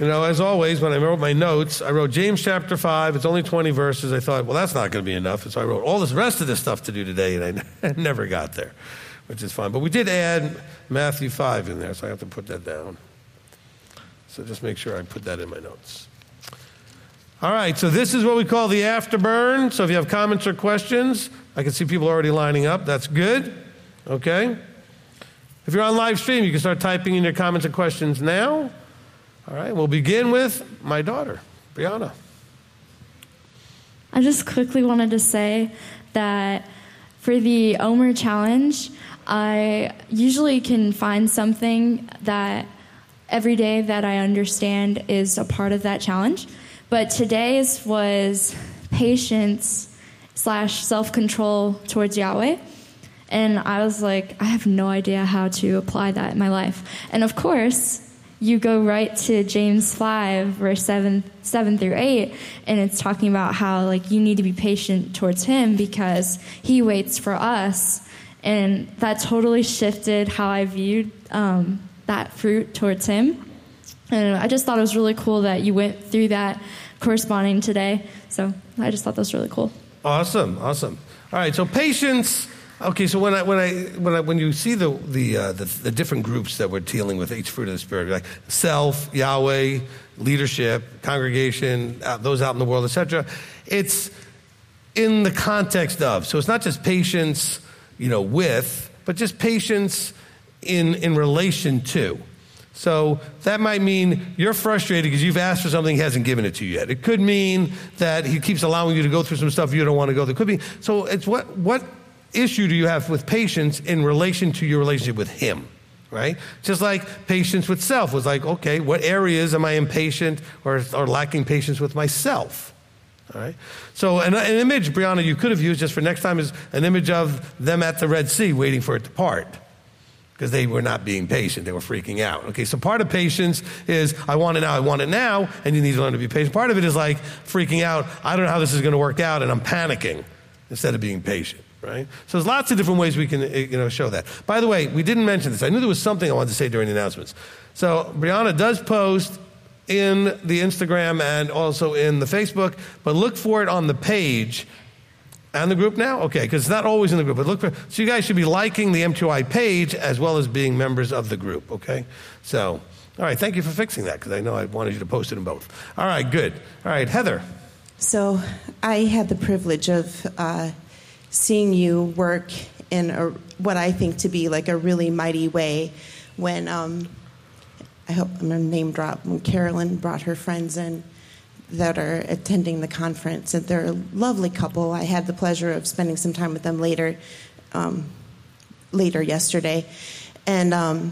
as always, when I wrote my notes, I wrote James chapter 5. It's only 20 verses. I thought, well, that's not going to be enough. And so I wrote all this rest of this stuff to do today, and I never got there, which is fine. But we did add Matthew 5 in there, so I have to put that down. So just make sure I put that in my notes. All right, so this is what we call the afterburn. So if you have comments or questions, I can see people already lining up. That's good. Okay. If you're on live stream, you can start typing in your comments and questions now. All right, we'll begin with my daughter, Brianna. I just quickly wanted to say that for the Omer Challenge, I usually can find something that every day that I understand is a part of that challenge. But today's was patience / self-control towards Yahweh. And I was like, I have no idea how to apply that in my life. And of course, you go right to James 5, verse 7 through 8, and it's talking about how you need to be patient towards him because he waits for us. And that totally shifted how I viewed that fruit towards him. And I just thought it was really cool that you went through that corresponding today. So I just thought that was really cool. Awesome. All right, so patience. Okay, so when you see the different groups that we're dealing with each fruit of the Spirit, like self, Yahweh, leadership, congregation, those out in the world, etc., it's in the context of. So it's not just patience, with, but just patience in relation to. So that might mean you're frustrated because you've asked for something he hasn't given it to you yet. It could mean that he keeps allowing you to go through some stuff you don't want to go through. It could be. So it's what issue do you have with patience in relation to your relationship with him, right? Just like patience with self was like, okay, what areas am I impatient or lacking patience with myself? All right. So an image, Brianna, you could have used just for next time is an image of them at the Red Sea waiting for it to part because they were not being patient. They were freaking out. Okay, so part of patience is I want it now, and you need to learn to be patient. Part of it is like freaking out. I don't know how this is going to work out, and I'm panicking instead of being patient. Right? So there's lots of different ways we can show that. By the way, we didn't mention this. I knew there was something I wanted to say during the announcements. So Brianna does post in the Instagram and also in the Facebook, but look for it on the page and the group now? Okay, because it's not always in the group. But so you guys should be liking the M2I page as well as being members of the group, okay? So, all right, thank you for fixing that because I know I wanted you to post it in both. All right, good. All right, Heather. So I had the privilege of seeing you work in what I think to be like a really mighty way when, I hope I'm going to name drop, when Carolyn brought her friends in that are attending the conference. And they're a lovely couple. I had the pleasure of spending some time with them later yesterday. And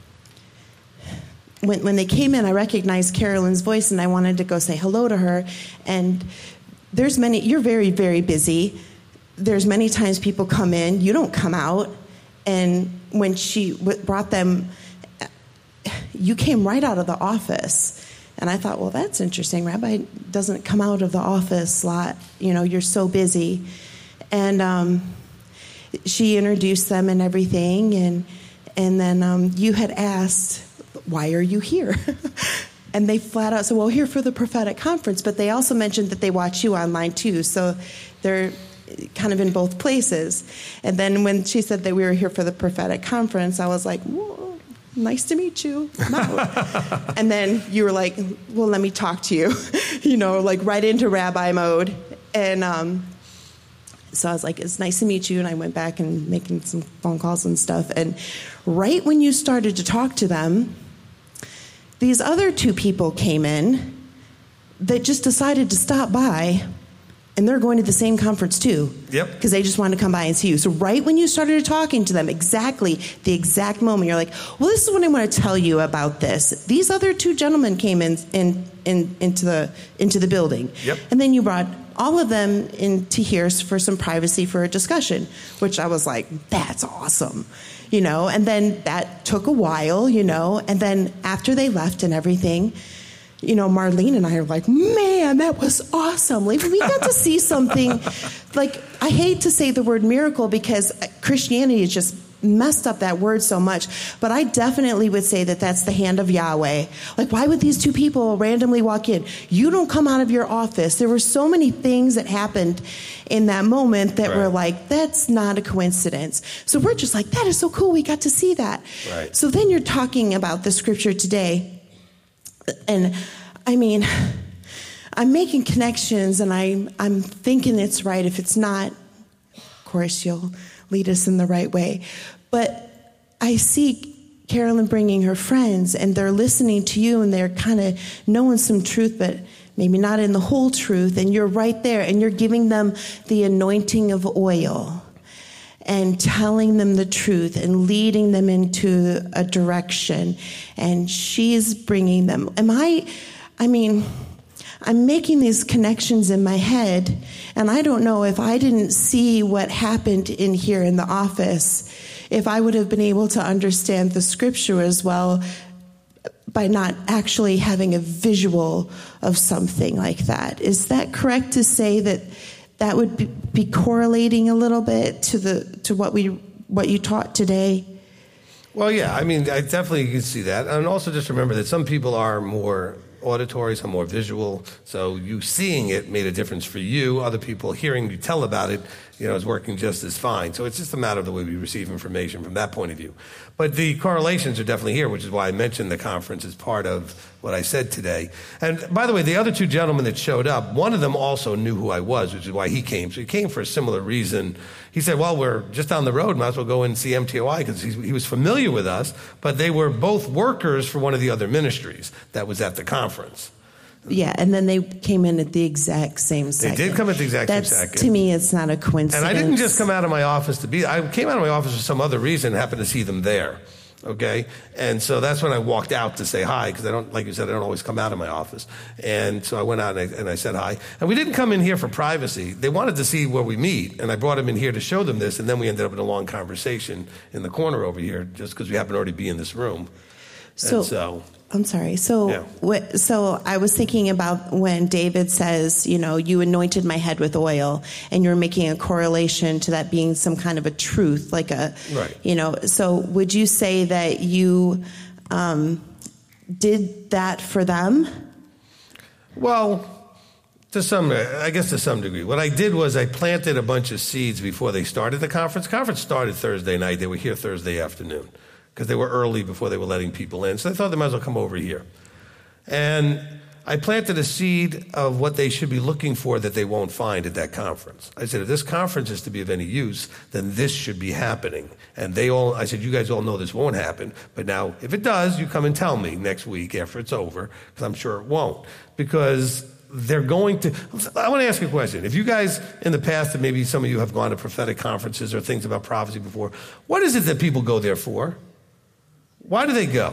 when they came in, I recognized Carolyn's voice, and I wanted to go say hello to her. And you're very, very busy. There's many times people come in, you don't come out. And when she brought them, you came right out of the office. And I thought, well, that's interesting. Rabbi doesn't come out of the office a lot. You're so busy. And she introduced them and everything. And then you had asked, why are you here? And they flat out said, well, here for the prophetic conference. But they also mentioned that they watch you online, too. So they're kind of in both places. And then when she said that we were here for the prophetic conference, I was like, whoa, nice to meet you. No. And then you were like, well, let me talk to you, right into rabbi mode. And so I was like, it's nice to meet you. And I went back and making some phone calls and stuff. And right when you started to talk to them, these other two people came in that just decided to stop by. And they're going to the same conference, too. Yep. Because they just wanted to come by and see you. So right when you started talking to them, the exact moment, you're like, well, this is what I want to tell you about this. These other two gentlemen came into the building. Yep. And then you brought all of them into here for some privacy for a discussion, which I was like, that's awesome. And then that took a while, And then after they left and everything, Marlene and I are like, man, that was awesome. Like, we got to see something. Like, I hate to say the word miracle because Christianity is just messed up that word so much, but I definitely would say that that's the hand of Yahweh. Like, why would these two people randomly walk in? You don't come out of your office. There were so many things that happened in that moment that were like, that's not a coincidence. So we're just like, that is so cool. We got to see that. Right. So then you're talking about the scripture today. And I mean, I'm making connections and I'm thinking it's right. If it's not, of course, you'll lead us in the right way. But I see Carolyn bringing her friends, and they're listening to you, and they're kind of knowing some truth, but maybe not in the whole truth. And you're right there, and you're giving them the anointing of oil and telling them the truth and leading them into a direction. And she's bringing them. I'm making these connections in my head, and I don't know if I didn't see what happened in here in the office, if I would have been able to understand the scripture as well by not actually having a visual of something like that. Is that correct to say that that would be correlating a little bit to what you taught today? Well, yeah, I mean, I definitely can see that. And also just remember that some people are more auditory, some more visual. So you seeing it made a difference for you. Other people hearing you tell about it, is working just as fine. So it's just a matter of the way we receive information from that point of view. But the correlations are definitely here, which is why I mentioned the conference as part of what I said today. And by the way, the other two gentlemen that showed up, one of them also knew who I was, which is why he came. So he came for a similar reason. He said, well, we're just down the road, might as well go and see MTOI, because he was familiar with us, but they were both workers for one of the other ministries that was at the conference. Yeah, and then they came in at the exact same second. They did come at the exact same second. To me, it's not a coincidence. And I didn't just come out of my office I came out of my office for some other reason and happened to see them there. Okay? And so that's when I walked out to say hi, because like you said, I don't always come out of my office. And so I went out and I said hi. And we didn't come in here for privacy. They wanted to see where we meet, and I brought them in here to show them this, and then we ended up in a long conversation in the corner over here, just because we happened to already be in this room. I'm sorry. So I was thinking about when David says, you anointed my head with oil, and you're making a correlation to that being some kind of a truth, like so would you say that you did that for them? Well, to some degree. What I did was I planted a bunch of seeds before they started the conference. The conference started Thursday night. They were here Thursday afternoon, because they were early before they were letting people in. So they thought they might as well come over here. And I planted a seed of what they should be looking for that they won't find at that conference. I said, if this conference is to be of any use, then this should be happening. And I said, you guys all know this won't happen. But now, if it does, you come and tell me next week after it's over, because I'm sure it won't. Because they're going to... I want to ask you a question. If you guys in the past, and maybe some of you have gone to prophetic conferences or things about prophecy before, what is it that people go there for? Why do they go?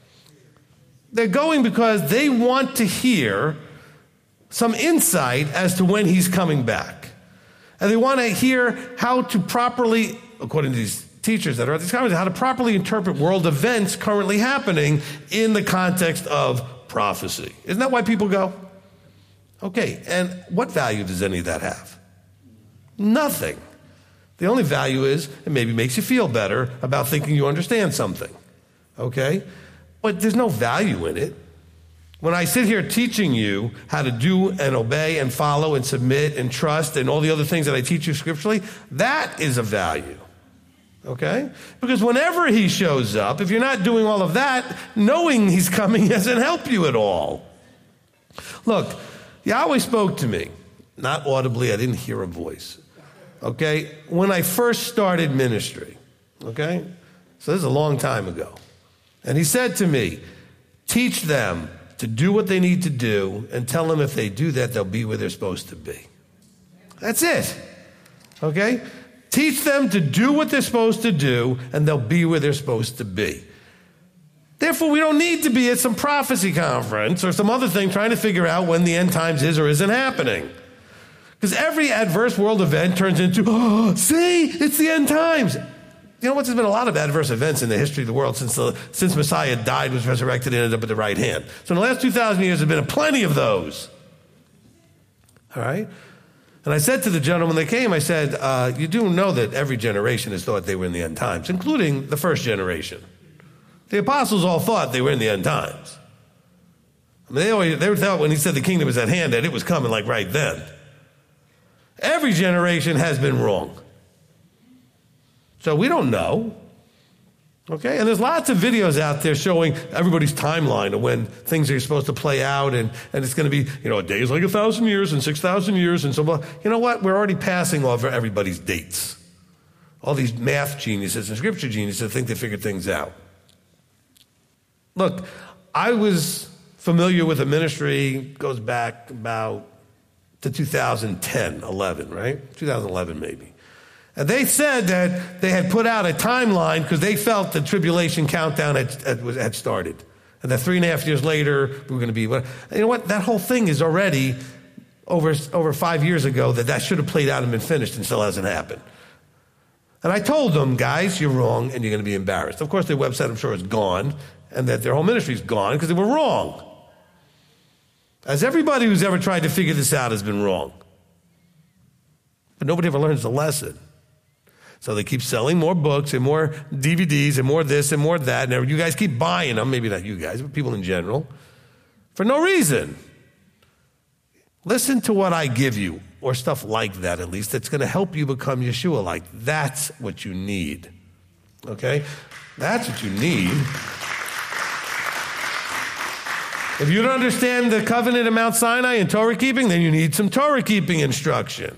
They're going because they want to hear some insight as to when he's coming back. And they want to hear how to properly, according to these teachers that are at these conferences, how to properly interpret world events currently happening in the context of prophecy. Isn't that why people go? Okay, and what value does any of that have? Nothing. The only value is it maybe makes you feel better about thinking you understand something. Okay? But there's no value in it. When I sit here teaching you how to do and obey and follow and submit and trust and all the other things that I teach you scripturally, that is a value. Okay? Because whenever he shows up, if you're not doing all of that, knowing he's coming doesn't help you at all. Look, Yahweh spoke to me. Not audibly, I didn't hear a voice. Okay? When I first started ministry. Okay? So this is a long time ago. And he said to me, teach them to do what they need to do and tell them if they do that, they'll be where they're supposed to be. That's it. Okay? Teach them to do what they're supposed to do and they'll be where they're supposed to be. Therefore, we don't need to be at some prophecy conference or some other thing trying to figure out when the end times is or isn't happening. Because every adverse world event turns into, see, it's the end times. You know what? There's been a lot of adverse events in the history of the world since Messiah died, was resurrected, and ended up at the right hand. So in the last 2,000 years, there have been plenty of those. All right? And I said to the gentleman that came, I said, you do know that every generation has thought they were in the end times, including the first generation. The apostles all thought they were in the end times. I mean, they thought when he said the kingdom was at hand that it was coming like right then. Every generation has been wrong. So we don't know. Okay, and there's lots of videos out there showing everybody's timeline of when things are supposed to play out, and it's going to be, a day is like 1,000 years and 6,000 years and so on. You know what? We're already passing over everybody's dates. All these math geniuses and scripture geniuses think they figured things out. Look, I was familiar with a ministry, goes back about to 2010, 11, right? 2011 maybe. And they said that they had put out a timeline because they felt the tribulation countdown had started. And that 3.5 years later, we were going to be... You know what? That whole thing is already over 5 years ago that should have played out and been finished and still hasn't happened. And I told them, guys, you're wrong and you're going to be embarrassed. Of course, their website, I'm sure, is gone and that their whole ministry is gone because they were wrong. As everybody who's ever tried to figure this out has been wrong. But nobody ever learns the lesson. So they keep selling more books and more DVDs and more this and more that. And you guys keep buying them, maybe not you guys, but people in general, for no reason. Listen to what I give you, or stuff like that at least, that's going to help you become Yeshua-like. That's what you need. Okay? That's what you need. If you don't understand the covenant of Mount Sinai and Torah keeping, then you need some Torah keeping instruction.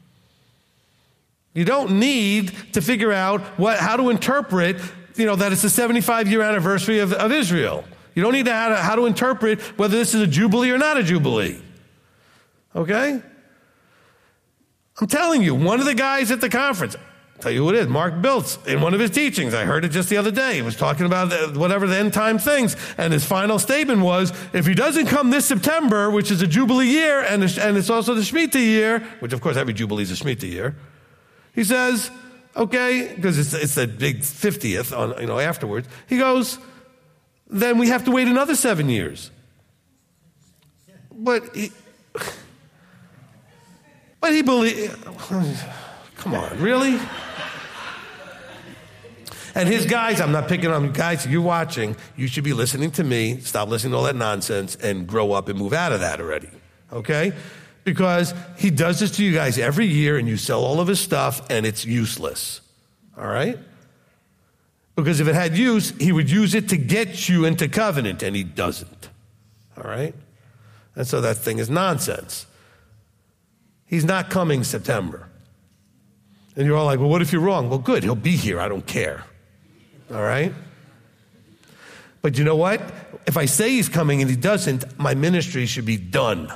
You don't need to figure out how to interpret, that it's the 75-year anniversary of Israel. You don't need to how to interpret whether this is a jubilee or not a jubilee. Okay? I'm telling you, one of the guys at the conference, I'll tell you who it is, Mark Biltz, in one of his teachings, I heard it just the other day, he was talking about whatever the end time things, and his final statement was, if he doesn't come this September, which is a jubilee year, and it's also the Shemitah year, which of course every jubilee is a Shemitah year, he says, okay, because it's the big 50th afterwards. He goes, then we have to wait another 7 years. But he believed. Come on, really? And his guys, I'm not picking on you guys. You're watching. You should be listening to me. Stop listening to all that nonsense and grow up and move out of that already. Okay? Because he does this to you guys every year and you sell all of his stuff and it's useless. All right? Because if it had use, he would use it to get you into covenant and he doesn't. All right? And so that thing is nonsense. He's not coming September. And you're all like, well, what if you're wrong? Well, good. He'll be here. I don't care. All right? But you know what? If I say he's coming and he doesn't, my ministry should be done.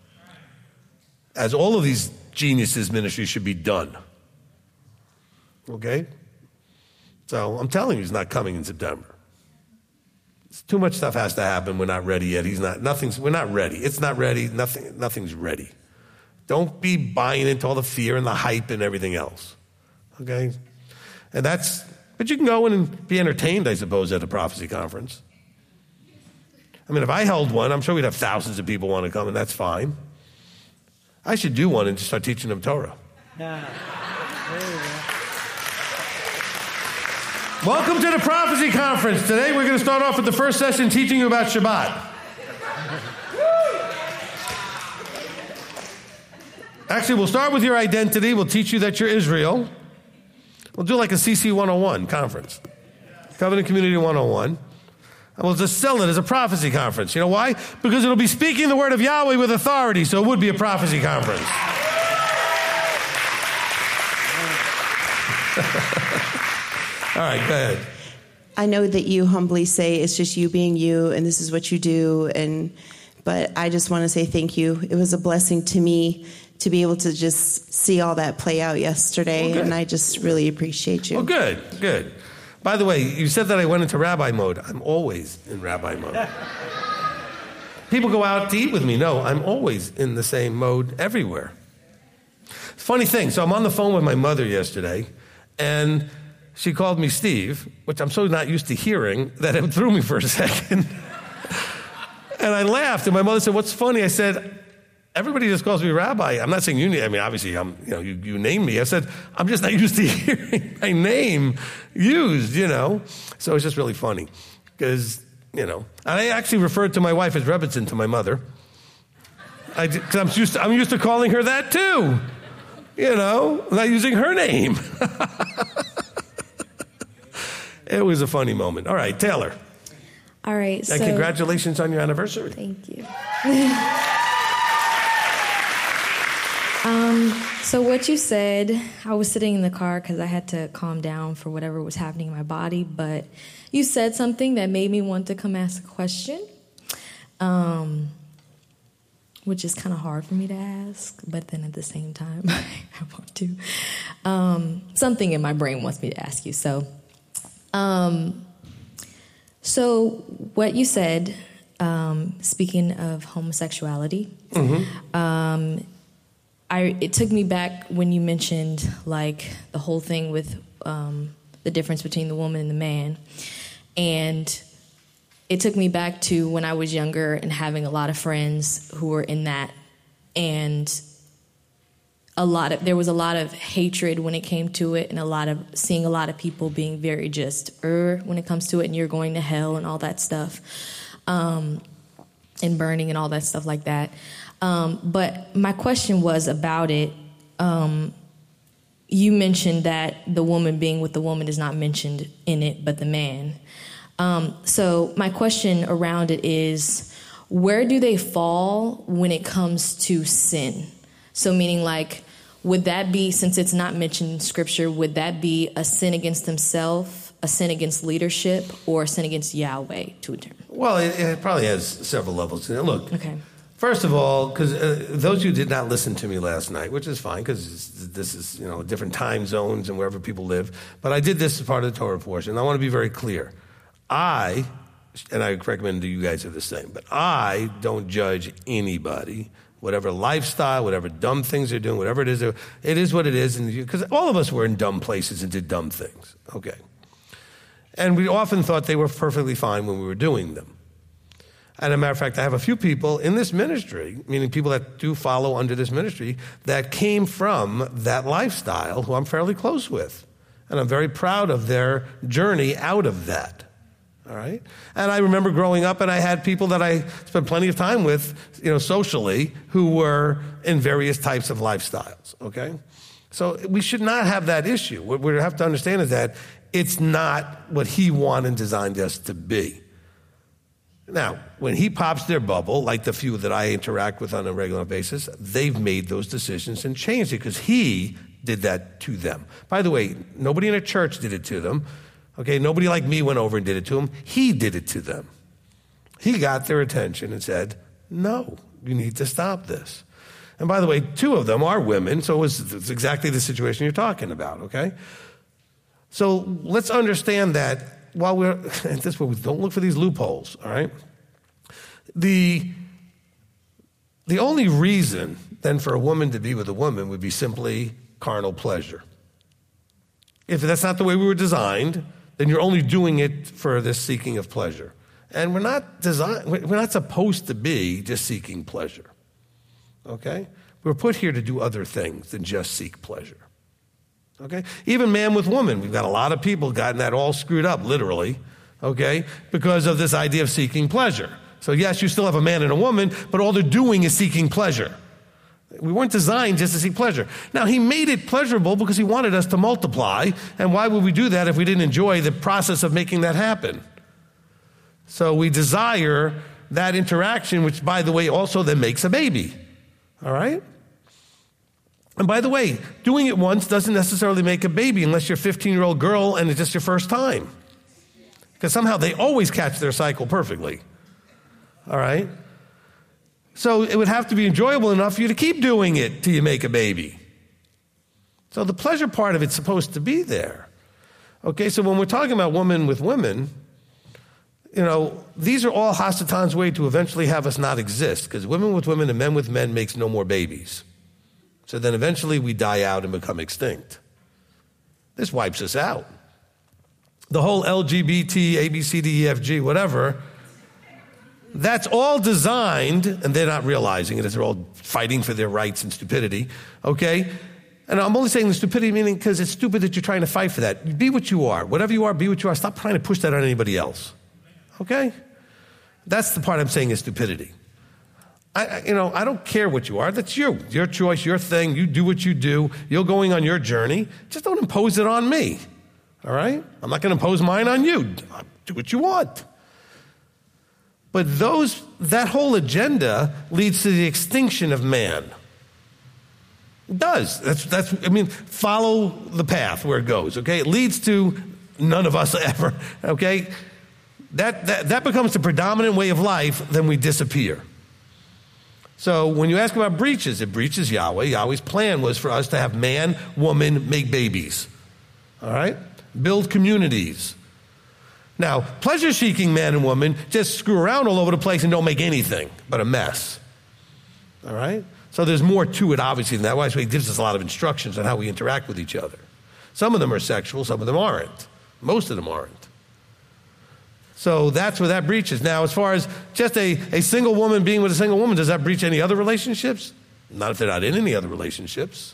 As all of these geniuses' ministries should be done. Okay? So I'm telling you, he's not coming in September. Too much stuff has to happen. We're not ready yet. We're not ready. It's not ready. Nothing's ready. Don't be buying into all the fear and the hype and everything else. Okay? But you can go in and be entertained, I suppose, at a prophecy conference. I mean, if I held one, I'm sure we'd have thousands of people want to come, and that's fine. I should do one and just start teaching them Torah. Yeah. Welcome to the Prophecy Conference. Today we're going to start off with the first session teaching you about Shabbat. Actually, we'll start with your identity. We'll teach you that you're Israel. We'll do like a CC 101 conference. Covenant Community 101. And we'll just sell it as a prophecy conference. You know why? Because it'll be speaking the word of Yahweh with authority, so it would be a prophecy conference. All right, go ahead. I know that you humbly say it's just you being you, and this is what you do, but I just want to say thank you. It was a blessing to me to be able to just see all that play out yesterday, and I just really appreciate you. Oh, good. By the way, you said that I went into rabbi mode. I'm always in rabbi mode. People go out to eat with me. No, I'm always in the same mode everywhere. Funny thing, so I'm on the phone with my mother yesterday, and she called me Steve, which I'm so not used to hearing that it threw me for a second. And I laughed, and my mother said, "What's funny?" I said, everybody just calls me rabbi. I'm not saying you, I mean, obviously, you named me. I said, I'm just not used to hearing my name used, So it's just really funny because, and I actually referred to my wife as Rebbitzin to my mother. Because I'm used to calling her that too. Not using her name. It was a funny moment. All right, Taylor. All right. And congratulations on your anniversary. Thank you. So what you said, I was sitting in the car because I had to calm down for whatever was happening in my body, but you said something that made me want to come ask a question, which is kind of hard for me to ask, but then at the same time, I want to. Something in my brain wants me to ask you. So what you said, speaking of homosexuality, it took me back when you mentioned like the whole thing with the difference between the woman and the man, and it took me back to when I was younger and having a lot of friends who were in that, and there was a lot of hatred when it came to it, and seeing a lot of people being very just when it comes to it, and you're going to hell and all that stuff, and burning and all that stuff like that. But my question was about it. You mentioned that the woman being with the woman is not mentioned in it, but the man. So my question around it is, where do they fall when it comes to sin? So meaning like, would that be, since it's not mentioned in Scripture, would that be a sin against themselves, a sin against leadership, or a sin against Yahweh to a term? Well, it probably has several levels. Look, okay. First of all, because those who did not listen to me last night, which is fine because this is, different time zones and wherever people live, but I did this as part of the Torah portion. I want to be very clear. And I recommend you guys are the same, but I don't judge anybody, whatever lifestyle, whatever dumb things they're doing, whatever it is what it is, because all of us were in dumb places and did dumb things, okay? And we often thought they were perfectly fine when we were doing them. And as a matter of fact, I have a few people in this ministry, meaning people that do follow under this ministry, that came from that lifestyle who I'm fairly close with. And I'm very proud of their journey out of that. All right? And I remember growing up, and I had people that I spent plenty of time with, socially, who were in various types of lifestyles, okay? So we should not have that issue. What we have to understand is that it's not what he wanted and designed us to be. Now, when he pops their bubble, like the few that I interact with on a regular basis, they've made those decisions and changed it because he did that to them. By the way, nobody in a church did it to them. Okay, nobody like me went over and did it to them. He did it to them. He got their attention and said, no, you need to stop this. And by the way, two of them are women, so it's exactly the situation you're talking about, okay? So let's understand that while we're, and this way, don't look for these loopholes, all right? The only reason then for a woman to be with a woman would be simply carnal pleasure. If that's not the way we were designed, then you're only doing it for this seeking of pleasure. And we're not supposed to be just seeking pleasure, okay? We're put here to do other things than just seek pleasure. Okay? Even man with woman, we've got a lot of people gotten that all screwed up, literally, okay, because of this idea of seeking pleasure. So yes, you still have a man and a woman, but all they're doing is seeking pleasure. We weren't designed just to seek pleasure. Now, he made it pleasurable because he wanted us to multiply, and why would we do that if we didn't enjoy the process of making that happen? So we desire that interaction, which, by the way, also then makes a baby, all right? And by the way, doing it once doesn't necessarily make a baby unless you're a 15-year-old girl and it's just your first time. Because somehow they always catch their cycle perfectly. All right? So it would have to be enjoyable enough for you to keep doing it till you make a baby. So the pleasure part of it's supposed to be there. Okay, so when we're talking about women with women, these are all Hasatan's way to eventually have us not exist, because women with women and men with men makes no more babies. So then eventually we die out and become extinct. This wipes us out. The whole LGBT, ABCDEFG, whatever, That's all designed, and they're not realizing it as they're all fighting for their rights and stupidity, okay? And I'm only saying the stupidity meaning because it's stupid that you're trying to fight for that. Be what you are. Whatever you are, be what you are. Stop trying to push that on anybody else, okay? That's the part I'm saying is stupidity. I don't care what you are. That's you. Your choice, your thing. You do what you do. You're going on your journey. Just don't impose it on me, all right? I'm not going to impose mine on you. Do what you want. But that whole agenda leads to the extinction of man. It does. Follow the path where it goes, okay? It leads to none of us ever, okay? That becomes the predominant way of life, then we disappear. So when you ask about breaches, it breaches Yahweh. Yahweh's plan was for us to have man, woman, make babies, all right? Build communities. Now, pleasure-seeking man and woman just screw around all over the place and don't make anything but a mess. All right? So there's more to it, obviously, than that. That's why he gives us a lot of instructions on how we interact with each other. Some of them are sexual, some of them aren't. Most of them aren't. So that's where that breaches. Now, as far as just a single woman being with a single woman, does that breach any other relationships? Not if they're not in any other relationships.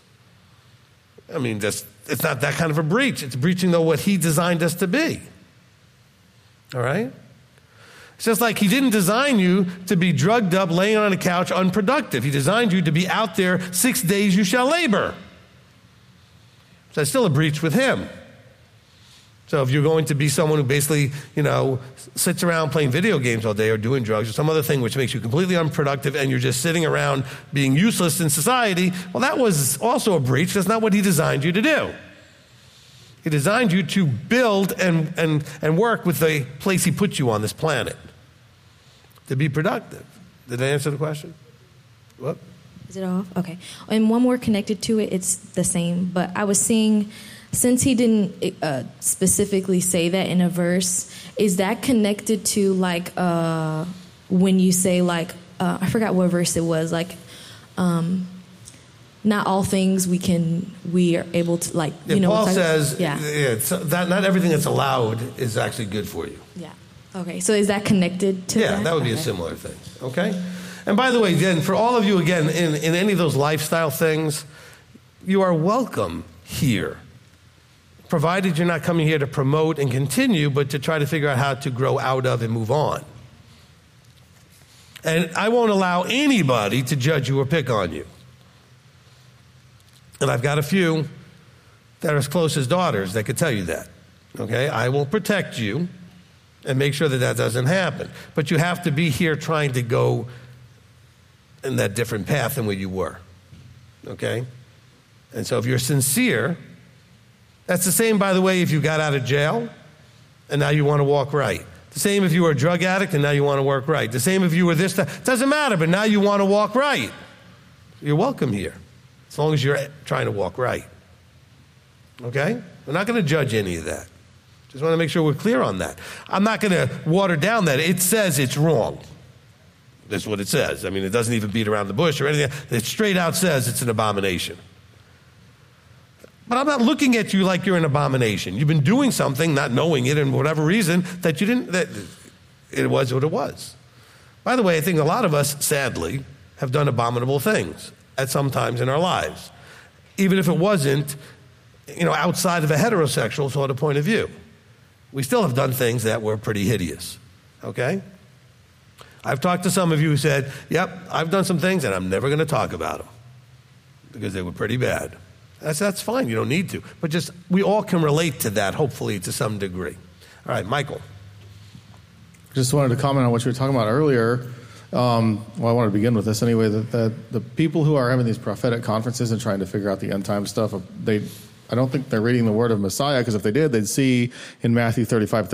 It's not that kind of a breach. It's breaching, though, what he designed us to be. All right? It's just like he didn't design you to be drugged up, laying on a couch, unproductive. He designed you to be out there 6 days you shall labor. So that's still a breach with him. So if you're going to be someone who basically, sits around playing video games all day or doing drugs or some other thing which makes you completely unproductive and you're just sitting around being useless in society, well, that was also a breach. That's not what he designed you to do. He designed you to build and work with the place he put you on this planet, to be productive. Did I answer the question? What? Is it off? Okay. And one more connected to it, it's the same. But I was seeing, since he didn't specifically say that in a verse, is that connected to when you say I forgot what verse it was, not all things we are able to Paul says not everything that's allowed is actually good for you. Yeah. Okay. So is that connected to that? Yeah, that would be a similar thing. Okay. And by the way, again, for all of you, again, in any of those lifestyle things, you are welcome here, provided you're not coming here to promote and continue, but to try to figure out how to grow out of and move on. And I won't allow anybody to judge you or pick on you. And I've got a few that are as close as daughters that could tell you that. Okay? I will protect you and make sure that doesn't happen. But you have to be here trying to go in that different path than where you were. Okay? And so if you're sincere, that's the same, by the way, if you got out of jail and now you want to walk right. The same if you were a drug addict and now you want to work right. The same if you were this, that. Doesn't matter, but now you want to walk right. You're welcome here, as long as you're trying to walk right. Okay? We're not going to judge any of that. Just want to make sure we're clear on that. I'm not going to water down that. It says it's wrong. That's what it says. It doesn't even beat around the bush or anything. It straight out says it's an abomination. But I'm not looking at you like you're an abomination. You've been doing something, not knowing it, and for whatever reason, that you didn't, that it was what it was. By the way, I think a lot of us, sadly, have done abominable things at some times in our lives. Even if it wasn't, outside of a heterosexual sort of point of view. We still have done things that were pretty hideous. Okay? I've talked to some of you who said, yep, I've done some things and I'm never going to talk about them because they were pretty bad. That's fine. You don't need to. But just, we all can relate to that, hopefully, to some degree. All right, Michael. Just wanted to comment on what you were talking about earlier. I wanted to begin with this anyway, that the people who are having these prophetic conferences and trying to figure out the end time stuff, I don't think they're reading the word of Messiah, because if they did, they'd see in Matthew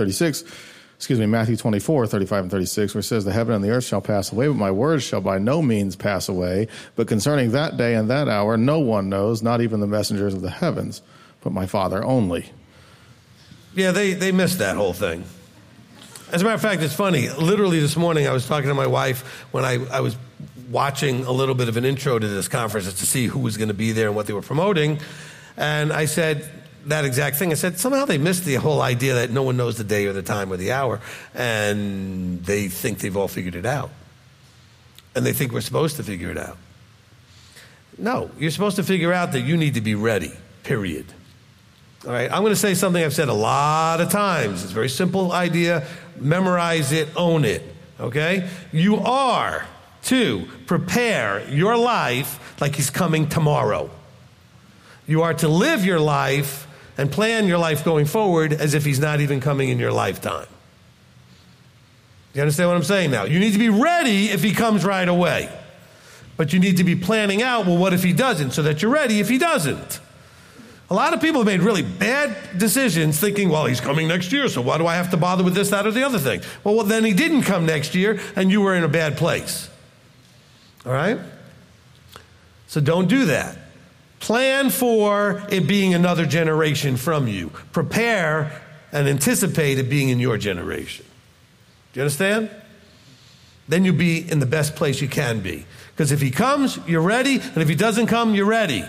24, 35 and 36, where it says, the heaven and the earth shall pass away, but my words shall by no means pass away. But concerning that day and that hour, no one knows, not even the messengers of the heavens, but my Father only. Yeah, they missed that whole thing. As a matter of fact, it's funny. Literally this morning, I was talking to my wife when I was watching a little bit of an intro to this conference to see who was going to be there and what they were promoting. And I said, that exact thing. I said, somehow they missed the whole idea that no one knows the day or the time or the hour, and they think they've all figured it out. And they think we're supposed to figure it out. No, you're supposed to figure out that you need to be ready, period. All right, I'm going to say something I've said a lot of times. It's a very simple idea. Memorize it, own it, okay? You are to prepare your life like he's coming tomorrow. You are to live your life and plan your life going forward as if he's not even coming in your lifetime. You understand what I'm saying now? You need to be ready if he comes right away. But you need to be planning out, well, what if he doesn't, so that you're ready if he doesn't. A lot of people have made really bad decisions thinking, well, he's coming next year, so why do I have to bother with this, that, or the other thing? Well, then he didn't come next year, and you were in a bad place. All right? So don't do that. Plan for it being another generation from you. Prepare and anticipate it being in your generation. Do you understand? Then you'll be in the best place you can be. Because if he comes, you're ready, and if he doesn't come, you're ready.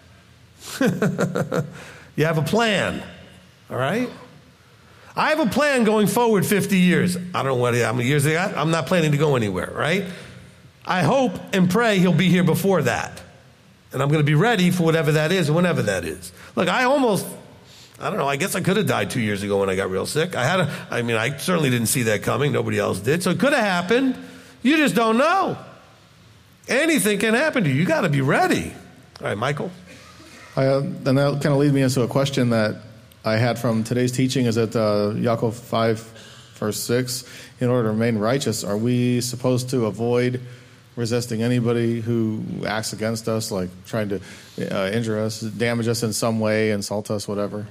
You have a plan, all right? I have a plan going forward 50 years. I don't know how many years they got. I'm not planning to go anywhere, right? I hope and pray he'll be here before that. And I'm going to be ready for whatever that is, whenever that is. Look, I don't know, I guess I could have died 2 years ago when I got real sick. I certainly didn't see that coming. Nobody else did. So it could have happened. You just don't know. Anything can happen to you. You got to be ready. All right, Michael? And that kind of leads me into a question that I had from today's teaching is that Yaakov 5, verse 6, in order to remain righteous, are we supposed to avoid resisting anybody who acts against us, like trying to injure us, damage us in some way, insult us, whatever?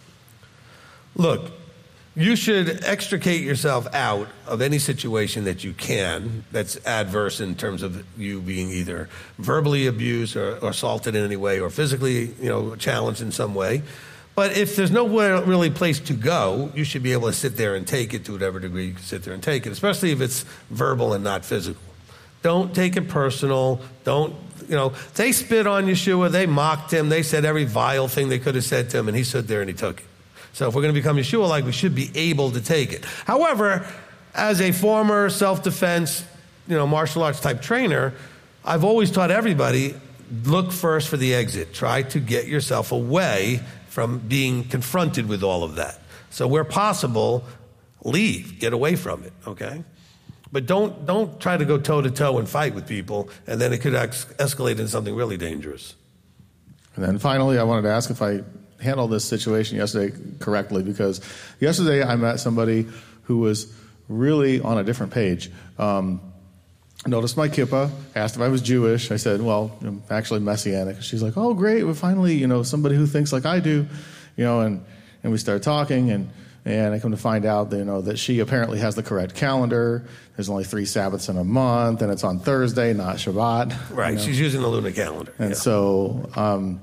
Look, you should extricate yourself out of any situation that you can that's adverse in terms of you being either verbally abused or assaulted in any way or physically, challenged in some way. But if there's nowhere really place to go, you should be able to sit there and take it to whatever degree you can sit there and take it, especially if it's verbal and not physical. Don't take it personal. They spit on Yeshua. They mocked him. They said every vile thing they could have said to him, and he stood there and he took it. So if we're going to become Yeshua-like, we should be able to take it. However, as a former self-defense, martial arts type trainer, I've always taught everybody, look first for the exit. Try to get yourself away from being confronted with all of that. So where possible, leave. Get away from it, okay? But don't try to go toe-to-toe and fight with people, and then it could escalate into something really dangerous. And then finally, I wanted to ask if I handled this situation yesterday correctly, because yesterday I met somebody who was really on a different page. Noticed my kippah, asked if I was Jewish. I said, well, I'm actually Messianic. She's like, oh, great, well, finally, somebody who thinks like I do, and we started talking, and I come to find out that, that she apparently has the correct calendar. There's only 3 Sabbaths in a month, and it's on Thursday, not Shabbat. Right, she's using the lunar calendar. And so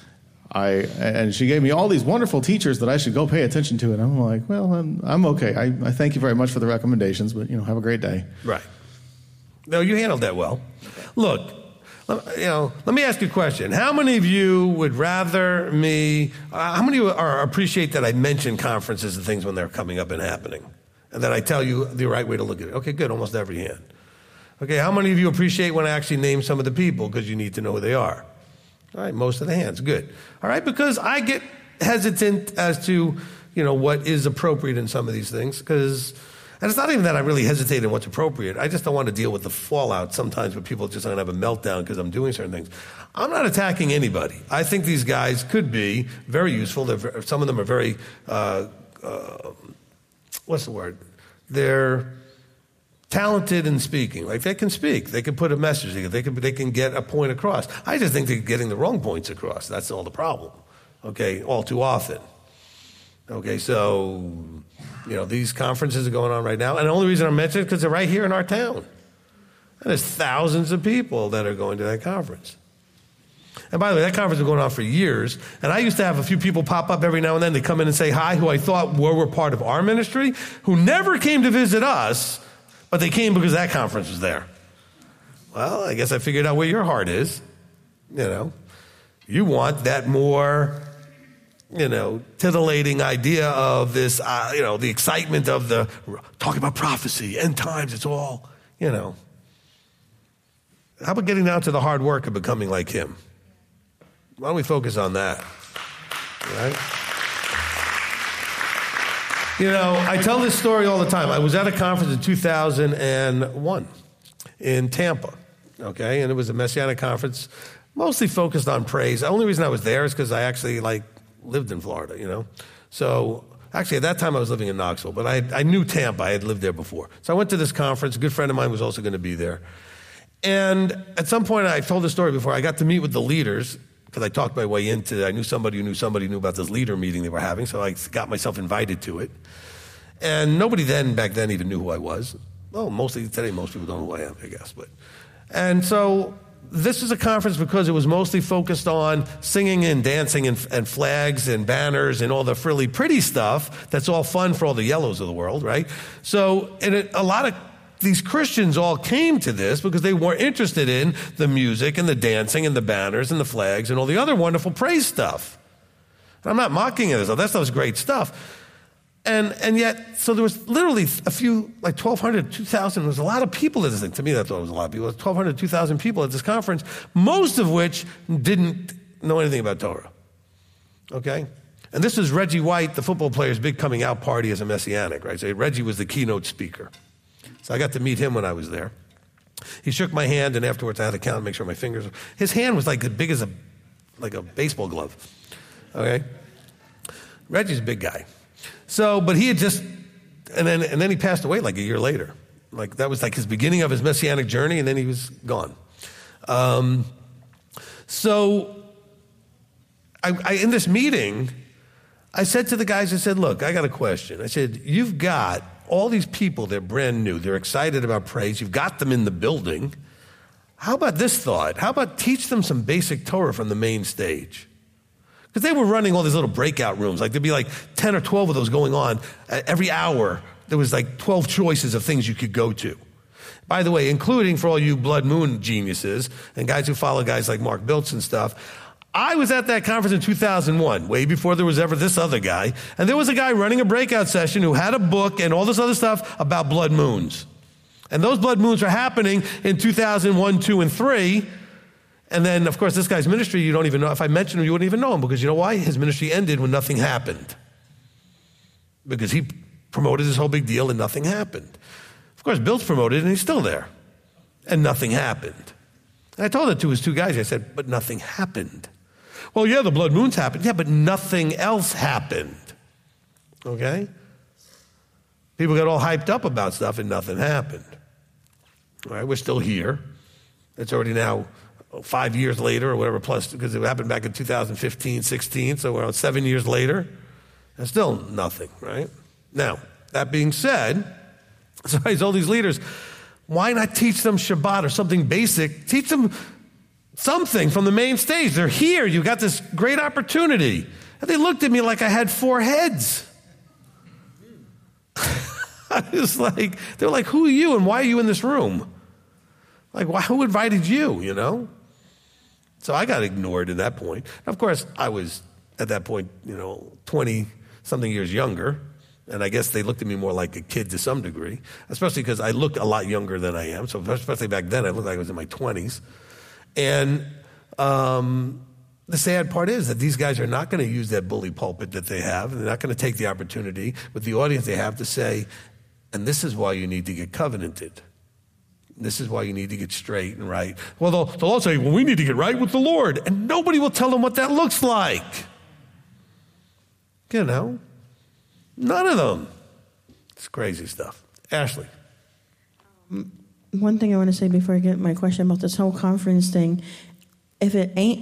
and she gave me all these wonderful teachers that I should go pay attention to, and I'm like, well, I'm okay. I thank you very much for the recommendations, but, have a great day. Right. No, you handled that well. Look, let me ask you a question. How many of you would rather how many appreciate that I mention conferences and things when they're coming up and happening, and that I tell you the right way to look at it? Okay, good, almost every hand. Okay, how many of you appreciate when I actually name some of the people because you need to know who they are? All right, most of the hands, good. All right, because I get hesitant as to, what is appropriate in some of these things, and it's not even that I really hesitate on what's appropriate. I just don't want to deal with the fallout sometimes where people just don't have a meltdown because I'm doing certain things. I'm not attacking anybody. I think these guys could be very useful. Some of them are very, what's the word? They're talented in speaking. Like, they can speak. They can put a message together. They can get a point across. I just think they're getting the wrong points across. That's all the problem. Okay, all too often. Okay, so, these conferences are going on right now. And the only reason I'm mentioning it is because they're right here in our town. And there's thousands of people that are going to that conference. And by the way, that conference has been going on for years. And I used to have a few people pop up every now and then. They come in and say hi, who I thought were part of our ministry, who never came to visit us, but they came because that conference was there. Well, I guess I figured out where your heart is. You want that more titillating idea of this, the excitement of the talking about prophecy, end times, it's all, How about getting down to the hard work of becoming like him? Why don't we focus on that? Right? I tell this story all the time. I was at a conference in 2001 in Tampa, okay? And it was a Messianic conference, mostly focused on praise. The only reason I was there is because I actually, lived in Florida, So, actually, at that time I was living in Knoxville, but I knew Tampa. I had lived there before. So I went to this conference. A good friend of mine was also going to be there. And at some point, I've told this story before, I got to meet with the leaders, because I talked my way into it. I knew somebody who knew about this leader meeting they were having, so I got myself invited to it. And nobody back then even knew who I was. Well, mostly today, most people don't know who I am, I guess. And so this is a conference because it was mostly focused on singing and dancing and flags and banners and all the frilly pretty stuff. That's all fun for all the yellows of the world, right? So a lot of these Christians all came to this because they were interested in the music and the dancing and the banners and the flags and all the other wonderful praise stuff. And I'm not mocking it. That stuff is great stuff. And yet, so there was literally a few, 1,200, 2,000. There was a lot of people at this thing. To me, I thought it was a lot of people. It was 1,200, 2,000 people at this conference, most of which didn't know anything about Torah. Okay? And this was Reggie White, the football player's big coming out party as a Messianic, right? So Reggie was the keynote speaker. So I got to meet him when I was there. He shook my hand, and afterwards I had to count and make sure my fingers were... His hand was as big as a baseball glove. Okay? Reggie's a big guy. So, but he had just... And then he passed away a year later. That was his beginning of his Messianic journey, and then he was gone. So, in this meeting, I said to the guys, I said, look, I got a question. I said, you've got all these people, they're brand new, they're excited about praise, you've got them in the building. How about this thought? How about teach them some basic Torah from the main stage? Because they were running all these little breakout rooms. There'd be 10 or 12 of those going on. Every hour, there was 12 choices of things you could go to. By the way, including for all you blood moon geniuses and guys who follow guys like Mark Biltz and stuff, I was at that conference in 2001, way before there was ever this other guy. And there was a guy running a breakout session who had a book and all this other stuff about blood moons. And those blood moons were happening in 2001, 2, and 3. And then, of course, this guy's ministry, you don't even know. If I mentioned him, you wouldn't even know him, because you know why? His ministry ended when nothing happened. Because he promoted this whole big deal and nothing happened. Of course, Bill's promoted it and he's still there. And nothing happened. And I told it to his two guys. I said, but nothing happened. Well, yeah, the blood moons happened. Yeah, but nothing else happened. Okay? People got all hyped up about stuff and nothing happened. All right, we're still here. It's already now 5 years later or whatever, plus, because it happened back in 2015, 16, so we're 7 years later, and still nothing, right? Now, that being said, so I told these leaders, why not teach them Shabbat or something basic? Teach them something from the main stage. They're here. You got this great opportunity. And they looked at me like I had 4 heads. I was they're like, who are you and why are you in this room? Who invited you, you know? So I got ignored at that point. Of course, I was, at that point, 20-something years younger, and I guess they looked at me more like a kid to some degree, especially because I look a lot younger than I am. So especially back then, I looked like I was in my 20s. And the sad part is that these guys are not going to use that bully pulpit that they have. They're not going to take the opportunity with the audience they have to say, and this is why you need to get covenanted. This is why you need to get straight and right. Well, they'll all say, well, we need to get right with the Lord. And nobody will tell them what that looks like. None of them. It's crazy stuff. Ashley. One thing I want to say before I get my question about this whole conference thing, if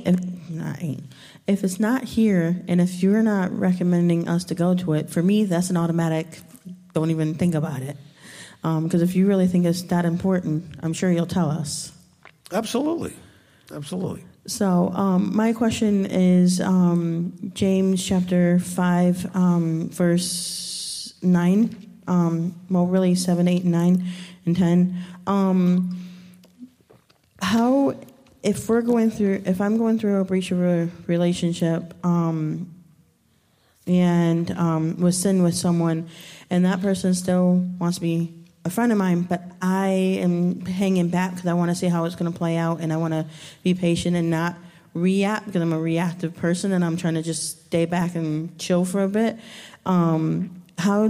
it's not here, and if you're not recommending us to go to it, for me, that's an automatic, don't even think about it. Because if you really think it's that important, I'm sure you'll tell us. Absolutely. Absolutely. So my question is James chapter 5, verse 9. Really 7, 8, and 9, and 10. If I'm going through a breach of a relationship, and was sitting with someone, and that person still wants to be a friend of mine, but I am hanging back because I want to see how it's going to play out, and I want to be patient and not react because I'm a reactive person, and I'm trying to just stay back and chill for a bit. How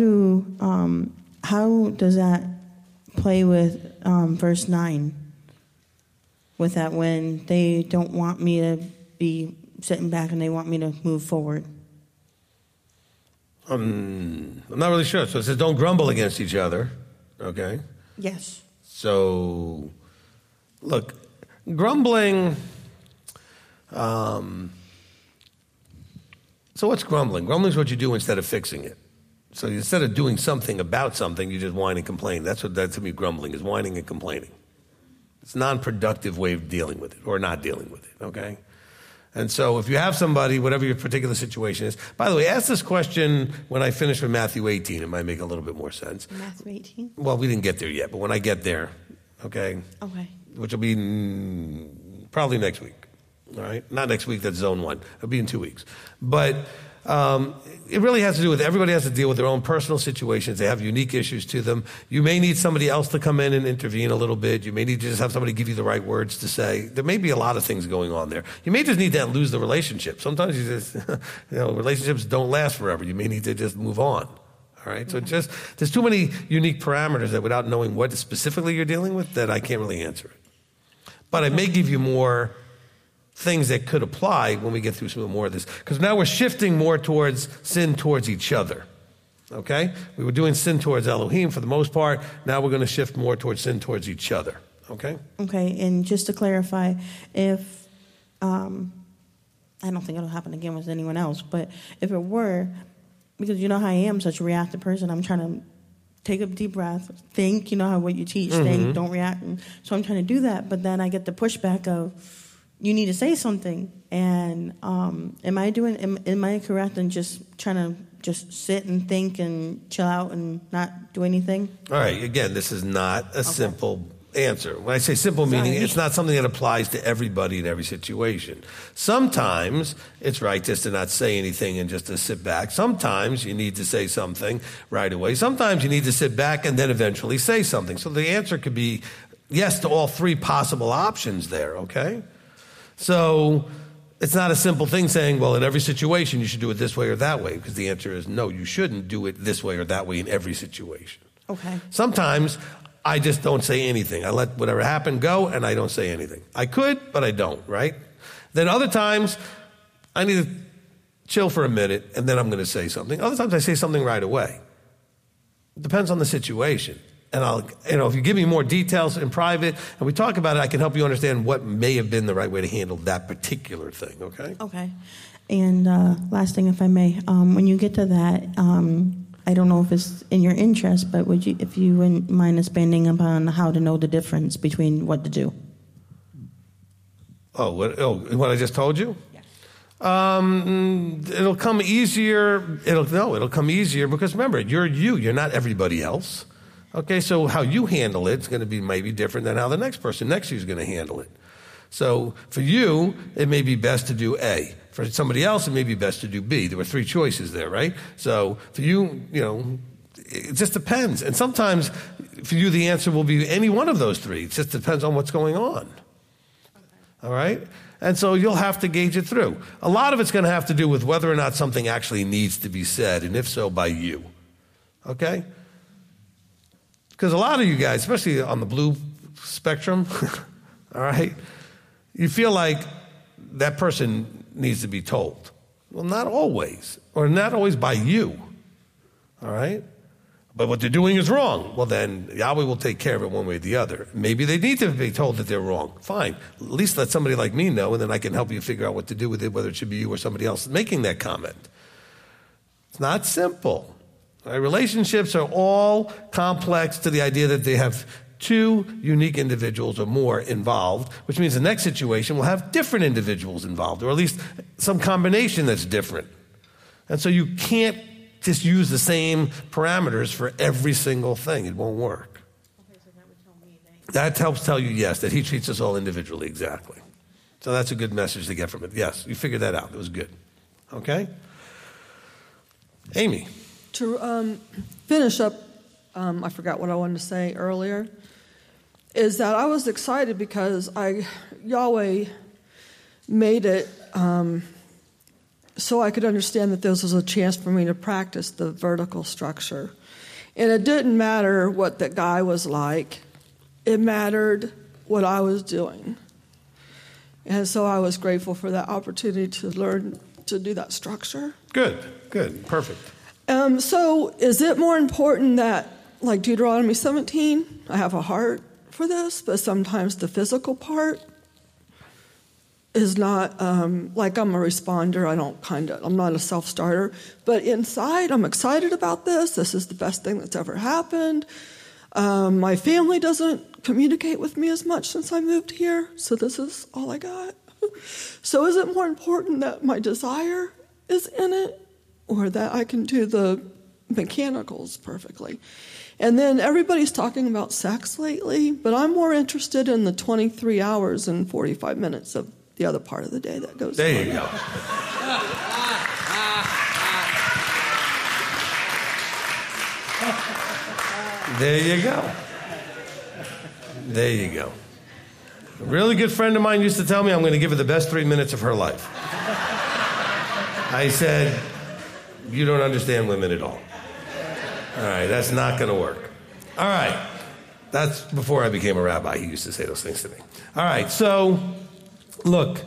does that play with verse 9? With that, when they don't want me to be sitting back and they want me to move forward. I'm not really sure. So it says, don't grumble against each other. Okay? Yes. So, look, grumbling. So what's grumbling? Grumbling is what you do instead of fixing it. So instead of doing something about something, you just whine and complain. That's to me grumbling is, whining and complaining. It's a non-productive way of dealing with it or not dealing with it, okay? And so if you have somebody, whatever your particular situation is, by the way, ask this question when I finish with Matthew 18. It might make a little bit more sense. Matthew 18? Well, we didn't get there yet, but when I get there, okay? Okay. Which will be probably next week, all right? Not next week, that's zone 1. It'll be in 2 weeks. But it really has to do with everybody has to deal with their own personal situations. They have unique issues to them. You may need somebody else to come in and intervene a little bit. You may need to just have somebody give you the right words to say. There may be a lot of things going on there. You may just need to lose the relationship. Sometimes you just, relationships don't last forever. You may need to just move on. All right. So there's too many unique parameters that without knowing what specifically you're dealing with, that I can't really answer it. But I may give you more things that could apply when we get through some more of this. Because now we're shifting more towards sin towards each other. Okay? We were doing sin towards Elohim for the most part. Now we're going to shift more towards sin towards each other. Okay? Okay, and just to clarify, if, I don't think it'll happen again with anyone else, but if it were, because you know how I am such a reactive person, I'm trying to take a deep breath, think, what you teach, think, don't react. And so I'm trying to do that, but then I get the pushback of, you need to say something. And am I correct in just trying to just sit and think and chill out and not do anything? All right. Again, this is not a simple answer. When I say simple, meaning it's not something that applies to everybody in every situation. Sometimes it's right just to not say anything and just to sit back. Sometimes you need to say something right away. Sometimes you need to sit back and then eventually say something. So the answer could be yes to all three possible options there, okay? So it's not a simple thing saying, well, in every situation you should do it this way or that way, because the answer is no, you shouldn't do it this way or that way in every situation. Okay. Sometimes I just don't say anything. I let whatever happened go and I don't say anything. I could, but I don't, right? Then other times I need to chill for a minute and then I'm going to say something. Other times I say something right away. It depends on the situation. And if you give me more details in private and we talk about it, I can help you understand what may have been the right way to handle that particular thing, okay? Okay. And last thing, if I may, when you get to that, I don't know if it's in your interest, but if you wouldn't mind expanding upon how to know the difference between what to do? What I just told you? Yes. It'll come easier. It'll come easier because remember, you're you. You're not everybody else. Okay, so how you handle it's going to be maybe different than how the next person next to you is going to handle it. So for you, it may be best to do A. For somebody else, it may be best to do B. There were 3 choices there, right? So for you, it just depends. And sometimes for you, the answer will be any one of those 3. It just depends on what's going on. All right? And so you'll have to gauge it through. A lot of it's going to have to do with whether or not something actually needs to be said, and if so, by you. Okay? Because a lot of you guys, especially on the blue spectrum, all right, you feel like that person needs to be told. Well, not always, or not always by you, all right? But what they're doing is wrong. Well, then Yahweh will take care of it one way or the other. Maybe they need to be told that they're wrong. Fine. At least let somebody like me know, and then I can help you figure out what to do with it, whether it should be you or somebody else making that comment. It's not simple. Right? Relationships are all complex to the idea that they have 2 unique individuals or more involved, which means the next situation will have different individuals involved, or at least some combination that's different. And so you can't just use the same parameters for every single thing. It won't work. Okay, so that would tell me that helps tell you, yes, that he treats us all individually, exactly. So that's a good message to get from it. Yes, you figured that out. It was good. Okay? Amy. To finish up, I forgot what I wanted to say earlier, is that I was excited because Yahweh made it so I could understand that this was a chance for me to practice the vertical structure. And it didn't matter what the guy was like. It mattered what I was doing. And so I was grateful for that opportunity to learn to do that structure. Good, perfect. So is it more important that, like Deuteronomy 17, I have a heart for this, but sometimes the physical part is not, like I'm a responder, I'm not a self-starter, but inside I'm excited about this. This is the best thing that's ever happened. My family doesn't communicate with me as much since I moved here, so this is all I got. So is it more important that my desire is in it or that I can do the mechanicals perfectly? And then everybody's talking about sex lately, but I'm more interested in the 23 hours and 45 minutes of the other part of the day that goes on. There you go. There you go. There you go. A really good friend of mine used to tell me I'm going to give her the best 3 minutes of her life. I said, you don't understand women at all. All right, that's not going to work. All right. That's before I became a rabbi. He used to say those things to me. All right, so look,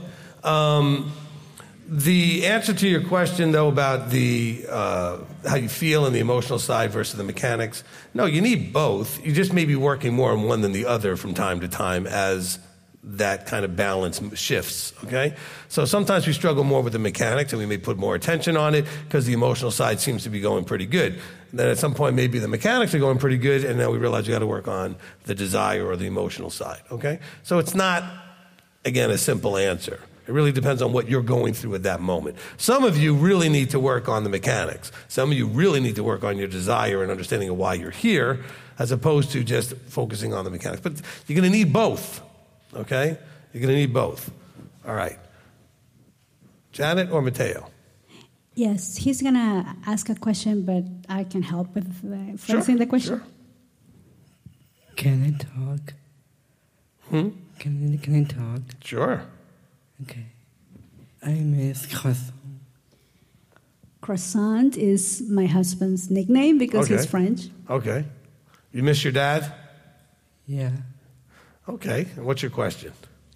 the answer to your question, though, about the how you feel in the emotional side versus the mechanics, no, you need both. You just may be working more on one than the other from time to time as that kind of balance shifts, okay? So sometimes we struggle more with the mechanics and we may put more attention on it because the emotional side seems to be going pretty good. And then at some point maybe the mechanics are going pretty good and now we realize you got to work on the desire or the emotional side, okay? So it's not, again, a simple answer. It really depends on what you're going through at that moment. Some of you really need to work on the mechanics. Some of you really need to work on your desire and understanding of why you're here as opposed to just focusing on the mechanics. But you're going to need both. Okay? You're going to need both. All right. Janet or Mateo? Yes, he's going to ask a question, but I can help with phrasing the question. Sure. Can I talk? Can I talk? Sure. Okay. I miss croissant. Croissant is my husband's nickname because he's French. Okay. You miss your dad? Yeah. Okay. And what's your question?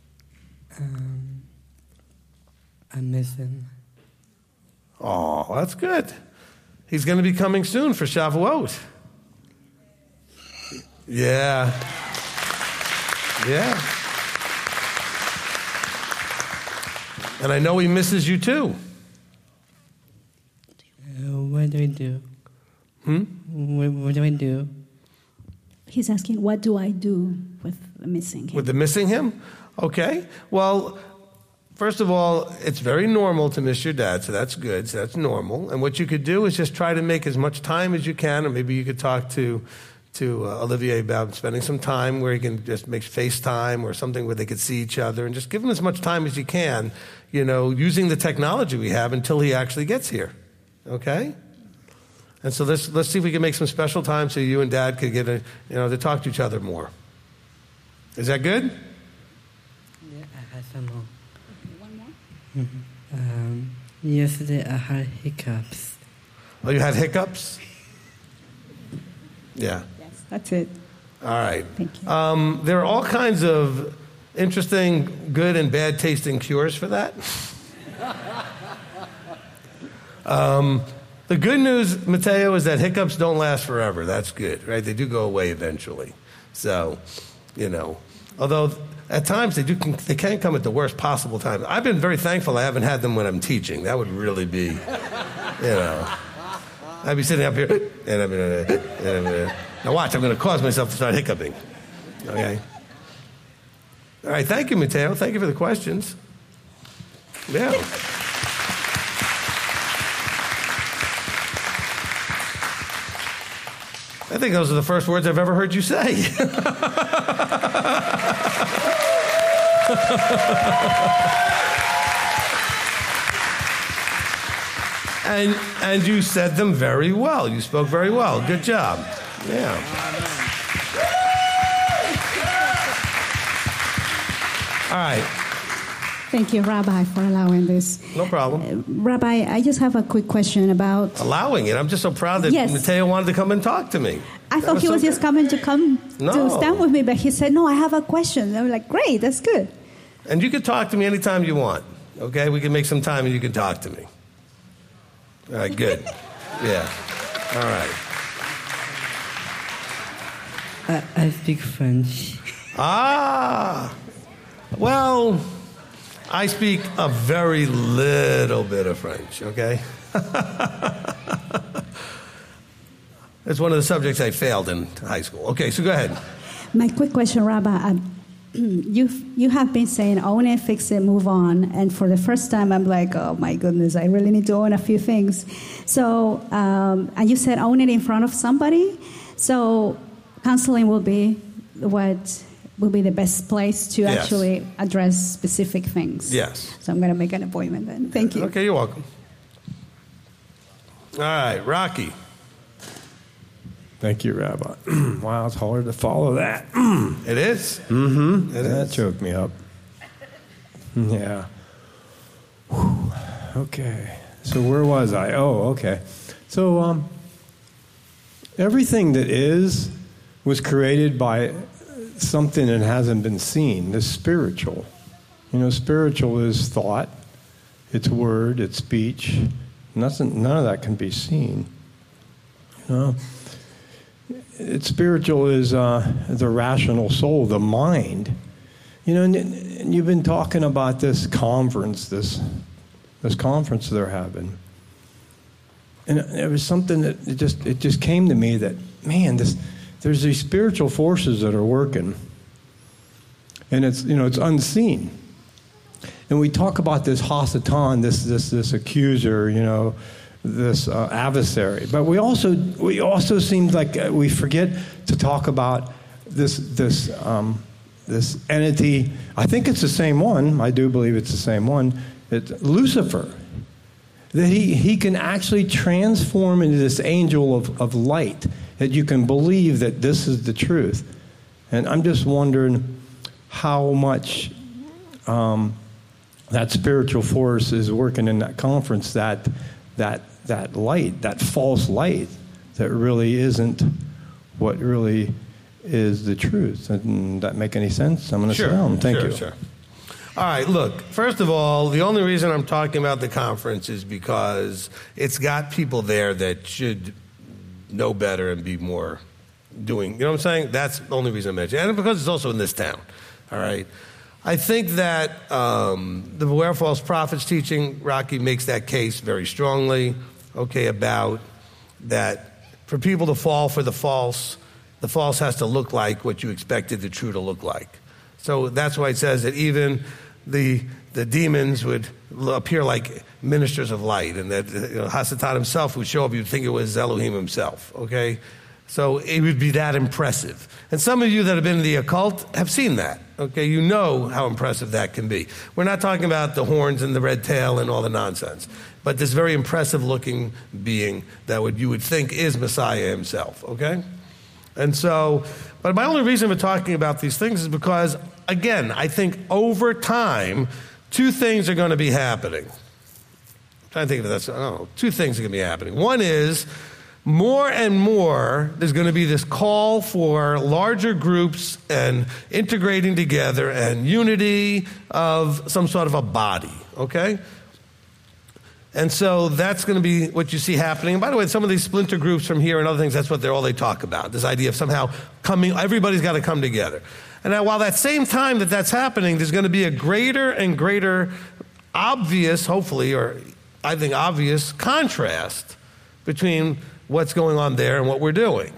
I miss him. Oh, that's good. He's going to be coming soon for Shavuot. Yeah. Yeah. And I know he misses you too. What do I do? What do I do? He's asking, what do I do with missing him? With the missing him? Okay. Well, first of all, it's very normal to miss your dad, so that's good. So that's normal. And what you could do is just try to make as much time as you can, or maybe you could talk to Olivier about spending some time where you can just make FaceTime or something where they could see each other and just give him as much time as you can, using the technology we have until he actually gets here. Okay? And so let's see if we can make some special time so you and Dad could get to talk to each other more. Is that good? Yeah, I had some more. One more? Yesterday I had hiccups. Oh, you had hiccups? Yeah. Yes, that's it. All right. Thank you. There are all kinds of interesting, good and bad tasting cures for that. The good news, Mateo, is that hiccups don't last forever. That's good, right? They do go away eventually. So, although at times they can come at the worst possible time. I've been very thankful I haven't had them when I'm teaching. That would really be, I'd be sitting up here, and now watch, I'm going to cause myself to start hiccuping. Okay? All right, thank you, Mateo. Thank you for the questions. Yeah. I think those are the first words I've ever heard you say. And you said them very well. You spoke very well. Good job. Yeah. All right. Thank you, Rabbi, for allowing this. No problem. Rabbi, I just have a quick question about... Allowing it. I'm just so proud that Yes. Mateo wanted to come and talk to me. I thought he was just coming to No. stand with me, but he said, no, I have a question. I was like, great, that's good. And you can talk to me anytime you want. Okay? We can make some time and you can talk to me. All right, good. Yeah. All right. I speak French. Ah. Well, I speak a very little bit of French, okay? It's one of the subjects I failed in high school. Okay, so go ahead. My quick question, Rabbi, you have been saying own it, fix it, move on. And for the first time, I'm like, oh my goodness, I really need to own a few things. So, and you said own it in front of somebody. So counseling will be what will be the best place to Yes. actually address specific things. Yes. So I'm going to make an appointment then. Thank you. Okay, you're welcome. All right, Rocky. Thank you, Rabbi. Wow, it's hard to follow that. It is? Mm-hmm. It That is. choked me up. Yeah. Whew. Okay. So where was I? Oh, okay. So everything that is was created by something that hasn't been seen. The spiritual. You know, spiritual is thought, it's word, it's speech. None of that can be seen. You know? It's spiritual is the rational soul, the mind. You know, and you've been talking about this conference, this conference they're having, and it was something that it just came to me that, man, there's these spiritual forces that are working, and it's unseen. And we talk about this Hasatan, this accuser, you know, this adversary. But we also seem like we forget to talk about this entity. I think it's the same one. I do believe it's the same one. It's Lucifer. That he can actually transform into this angel of light, that you can believe that this is the truth. And I'm just wondering how much that spiritual force is working in that conference, that light, that false light, that really isn't what really is the truth. Doesn't that make any sense? I'm going to sit down. Thank you. Sure. All right, look, first of all, the only reason I'm talking about the conference is because it's got people there that should know better and be more doing, you know what I'm saying? That's the only reason I mention it. And because it's also in this town, all right? I think that the Beware False Prophets teaching, Rocky makes that case very strongly, okay, about that for people to fall for the false has to look like what you expected the true to look like. So that's why it says that even the demons would appear like ministers of light, and that Hasatan himself would show up, you'd think it was Elohim himself, okay? So it would be that impressive. And some of you that have been in the occult have seen that, okay? You know how impressive that can be. We're not talking about the horns and the red tail and all the nonsense, but this very impressive looking being that you would think is Messiah himself, okay? And so, but my only reason for talking about these things is because, again, I think over time, two things are going to be happening. I'm trying to think of that. Two things are going to be happening. One is, more and more, there's going to be this call for larger groups and integrating together and unity of some sort of a body, okay? And so that's going to be what you see happening. And by the way, some of these splinter groups from here and other things, that's what all they talk about, this idea of somehow everybody's got to come together. And now, while that same time that's happening, there's going to be a greater and greater obvious, hopefully, or I think obvious contrast between what's going on there and what we're doing,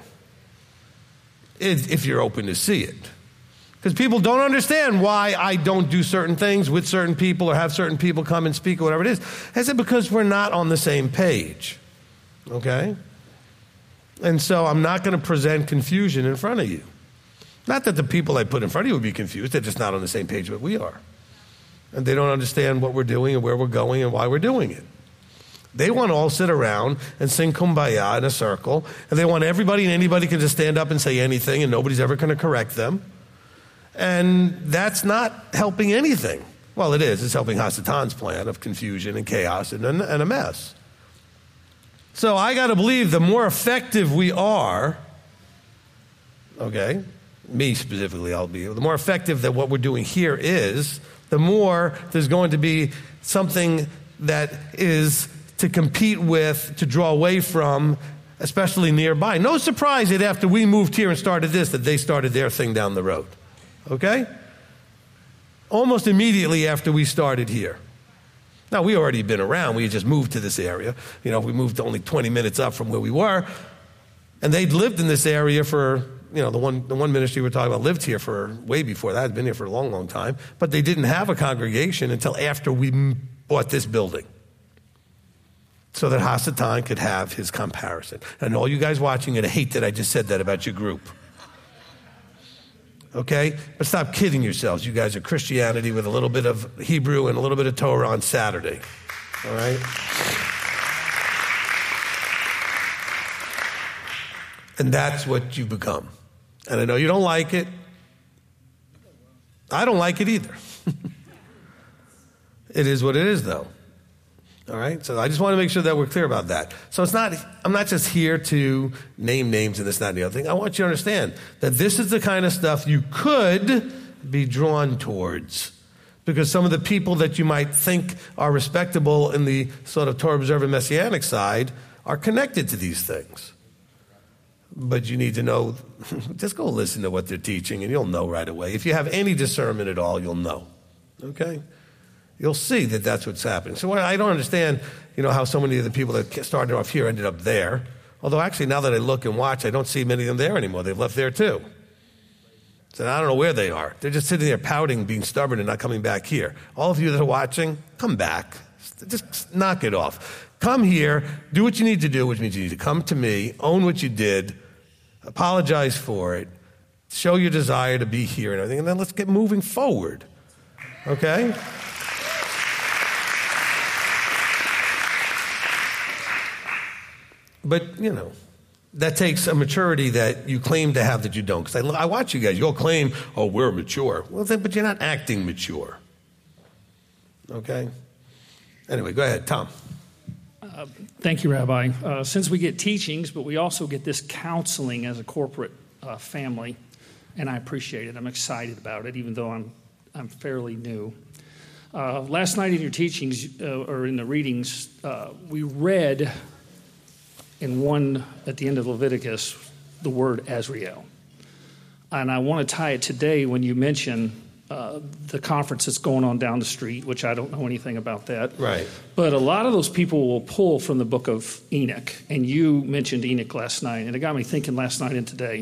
if you're open to see it. Because people don't understand why I don't do certain things with certain people or have certain people come and speak or whatever it is. I said because we're not on the same page, okay? And so I'm not going to present confusion in front of you. Not that the people I put in front of you would be confused. They're just not on the same page that we are. And they don't understand what we're doing and where we're going and why we're doing it. They want to all sit around and sing Kumbaya in a circle, and they want everybody and anybody can just stand up and say anything, and nobody's ever going to correct them. And that's not helping anything. Well, it is. It's helping Hasatan's plan of confusion and chaos and a mess. So I got to believe the more effective we are, okay, me specifically, the more effective that what we're doing here is, the more there's going to be something that is to compete with, to draw away from, especially nearby. No surprise that after we moved here and started this, that they started their thing down the road. Okay? Almost immediately after we started here. Now, we already been around. We had just moved to this area. We moved only 20 minutes up from where we were. And they'd lived in this area for, the one ministry we're talking about lived here for way before that. Had been here for a long, long time. But they didn't have a congregation until after we bought this building. So that Hasatan could have his comparison. And all you guys watching it hate that I just said that about your group. Okay? But stop kidding yourselves. You guys are Christianity with a little bit of Hebrew and a little bit of Torah on Saturday. All right? And that's what you become. And I know you don't like it. I don't like it either. It is what it is, though. All right? So I just want to make sure that we're clear about that. So I'm not just here to name names and this, that, and the other thing. I want you to understand that this is the kind of stuff you could be drawn towards. Because some of the people that you might think are respectable in the sort of Torah observant messianic side are connected to these things. But you need to know, just go listen to what they're teaching and you'll know right away. If you have any discernment at all, you'll know. Okay? You'll see that that's what's happening. So I don't understand, how so many of the people that started off here ended up there. Although actually, now that I look and watch, I don't see many of them there anymore. They've left there too. So I don't know where they are. They're just sitting there pouting, being stubborn, and not coming back here. All of you that are watching, come back. Just knock it off. Come here, do what you need to do, which means you need to come to me, own what you did, apologize for it, show your desire to be here and everything, and then let's get moving forward. Okay? But, that takes a maturity that you claim to have that you don't. Because I watch you guys. You'll claim, we're mature. Well, then, but you're not acting mature. Okay? Anyway, go ahead, Tom. Thank you, Rabbi. Since we get teachings, but we also get this counseling as a corporate family, and I appreciate it. I'm excited about it, even though I'm fairly new. Last night in your teachings, or in the readings, we read at the end of Leviticus, the word Azrael. And I want to tie it today when you mention the conference that's going on down the street, which I don't know anything about that. Right. But a lot of those people will pull from the book of Enoch. And you mentioned Enoch last night, and it got me thinking last night and today.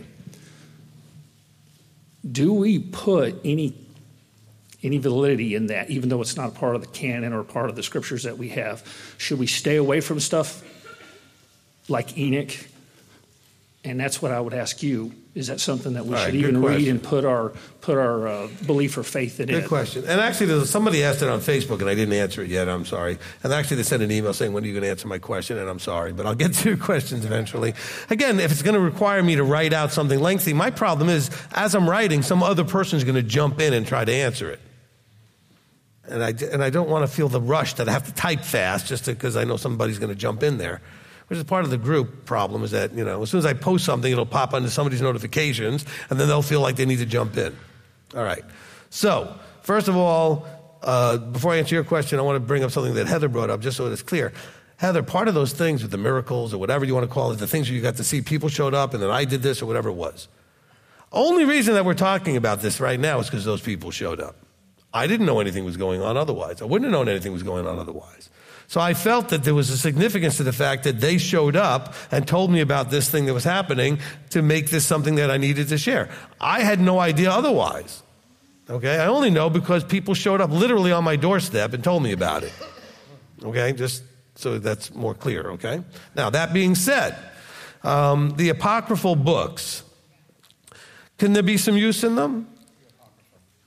Do we put any validity in that, even though it's not a part of the canon or part of the scriptures that we have? Should we stay away from stuff like Enoch? And that's what I would ask you. Is that something that we should even read and put our belief or faith in it? Good question. And actually, somebody asked it on Facebook, and I didn't answer it yet. I'm sorry. And actually, they sent an email saying, when are you going to answer my question? And I'm sorry, but I'll get to your questions eventually. Again, if it's going to require me to write out something lengthy, my problem is, as I'm writing, some other person is going to jump in and try to answer it. And I don't want to feel the rush that I have to type fast just because I know somebody's going to jump in there. Which is part of the group problem, is that, as soon as I post something, it'll pop onto somebody's notifications, and then they'll feel like they need to jump in. All right. So, first of all, before I answer your question, I want to bring up something that Heather brought up, just so it's clear. Heather, part of those things with the miracles or whatever you want to call it, the things where you got to see people showed up and then I did this or whatever it was. Only reason that we're talking about this right now is because those people showed up. I didn't know anything was going on otherwise. I wouldn't have known anything was going on otherwise. So I felt that there was a significance to the fact that they showed up and told me about this thing that was happening to make this something that I needed to share. I had no idea otherwise. Okay? I only know because people showed up literally on my doorstep and told me about it. Okay? Just so that's more clear, okay? Now, that being said, the apocryphal books, can there be some use in them?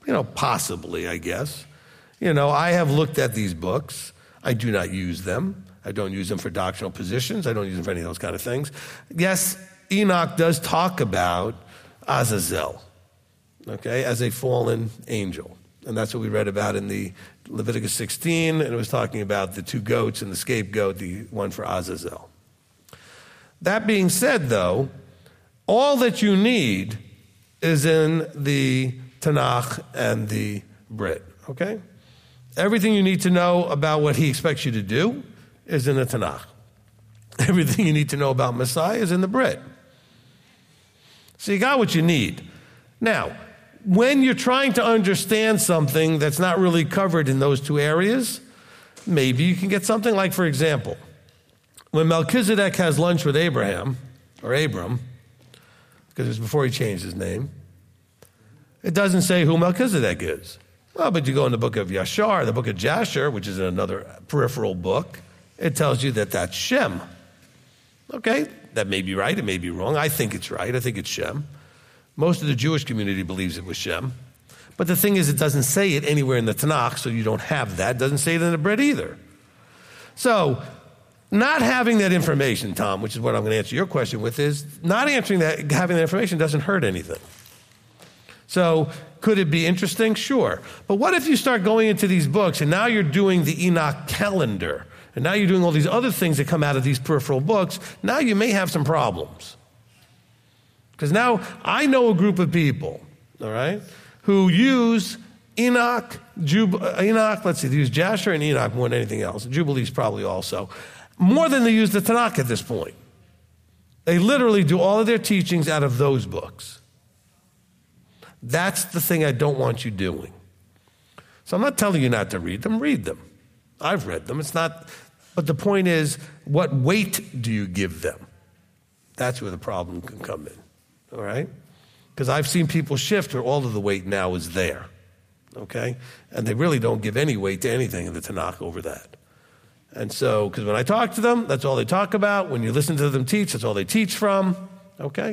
Possibly, I guess. I have looked at these books. I do not use them. I don't use them for doctrinal positions. I don't use them for any of those kind of things. Yes, Enoch does talk about Azazel, okay, as a fallen angel. And that's what we read about in the Leviticus 16, and it was talking about the 2 goats and the scapegoat, the one for Azazel. That being said, though, all that you need is in the Tanakh and the Brit, okay? Everything you need to know about what he expects you to do is in the Tanakh. Everything you need to know about Messiah is in the Brit. So you got what you need. Now, when you're trying to understand something that's not really covered in those 2 areas, maybe you can get something like, for example, when Melchizedek has lunch with Abraham, or Abram, because it was before he changed his name, it doesn't say who Melchizedek is. Well, but you go in the book of Yashar, the book of Jasher, which is another peripheral book, it tells you that that's Shem. Okay, that may be right, it may be wrong. I think it's right, I think it's Shem. Most of the Jewish community believes it was Shem. But the thing is, it doesn't say it anywhere in the Tanakh, so you don't have that. It doesn't say it in the Brit either. So, not having that information, Tom, which is what I'm going to answer your question with, is not answering that, having that information doesn't hurt anything. So, could it be interesting? Sure. But what if you start going into these books and now you're doing the Enoch calendar, and now you're doing all these other things that come out of these peripheral books? Now you may have some problems. Because now I know a group of people, all right, who use Enoch, let's see, they use Jasher and Enoch more than anything else. Jubilees probably also. More than they use the Tanakh at this point. They literally do all of their teachings out of those books. That's the thing I don't want you doing. So I'm not telling you not to read them. Read them. I've read them. It's not, but the point is, what weight do you give them? That's where the problem can come in. All right? Because I've seen people shift where all of the weight now is there. Okay? And they really don't give any weight to anything in the Tanakh over that. And so, because when I talk to them, that's all they talk about. When you listen to them teach, that's all they teach from. Okay?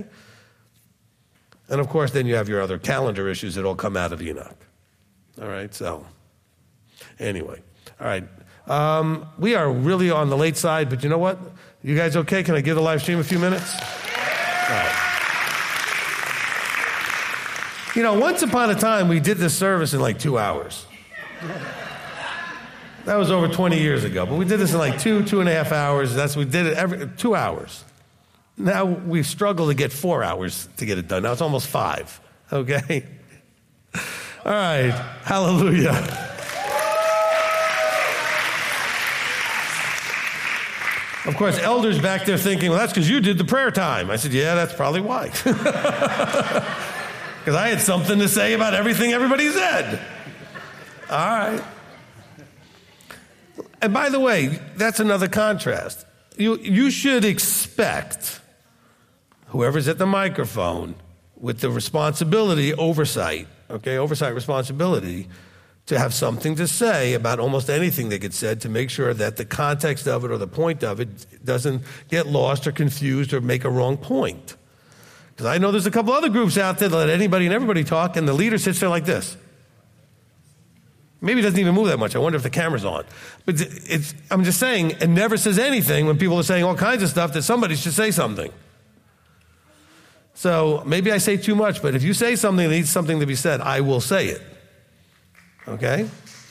And of course, then you have your other calendar issues that all come out of Enoch. All right? So, anyway. All right. We are really on the late side, but you know what? You guys okay? Can I give the live stream a few minutes? All right. You know, once upon a time, we did this service in like 2 hours. That was over 20 years ago. But we did this in like 2.5 hours. We did it every 2 hours. Now we struggle to get 4 hours to get it done. Now it's almost 5. Okay? All right. Hallelujah. Of course, elders back there thinking, well, that's because you did the prayer time. I said, yeah, that's probably why. Because I had something to say about everything everybody said. All right. And by the way, that's another contrast. You should expect whoever's at the microphone with the responsibility, oversight responsibility, to have something to say about almost anything that gets said to make sure that the context of it or the point of it doesn't get lost or confused or make a wrong point. Because I know there's a couple other groups out there that let anybody and everybody talk, and the leader sits there like this. Maybe he doesn't even move that much. I wonder if the camera's on. But I'm just saying, it never says anything when people are saying all kinds of stuff that somebody should say something. So maybe I say too much, but if you say something that needs something to be said, I will say it. Okay?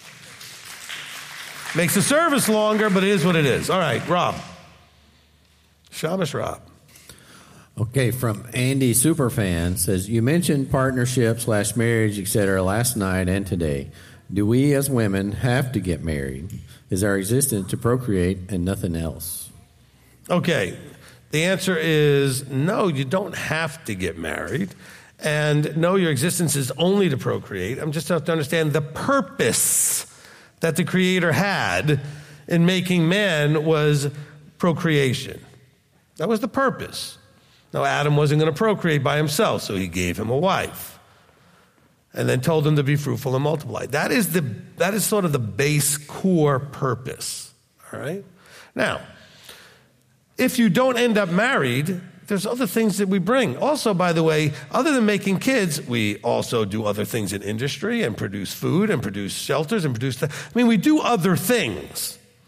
Makes the service longer, but it is what it is. All right, Rob. Shabbos Rob. Okay, from Andy Superfan says, you mentioned partnership / marriage, etc. last night and today. Do we as women have to get married? Is our existence to procreate and nothing else? Okay, the answer is no, you don't have to get married. And no, your existence is only to procreate. I'm just have to understand the purpose that the Creator had in making man was procreation. That was the purpose. Now, Adam wasn't going to procreate by himself, so he gave him a wife and then told him to be fruitful and multiply. That is sort of the base core purpose, all right? Now, if you don't end up married, there's other things that we bring. Also, by the way, other than making kids, we also do other things in industry and produce food and produce shelters and we do other things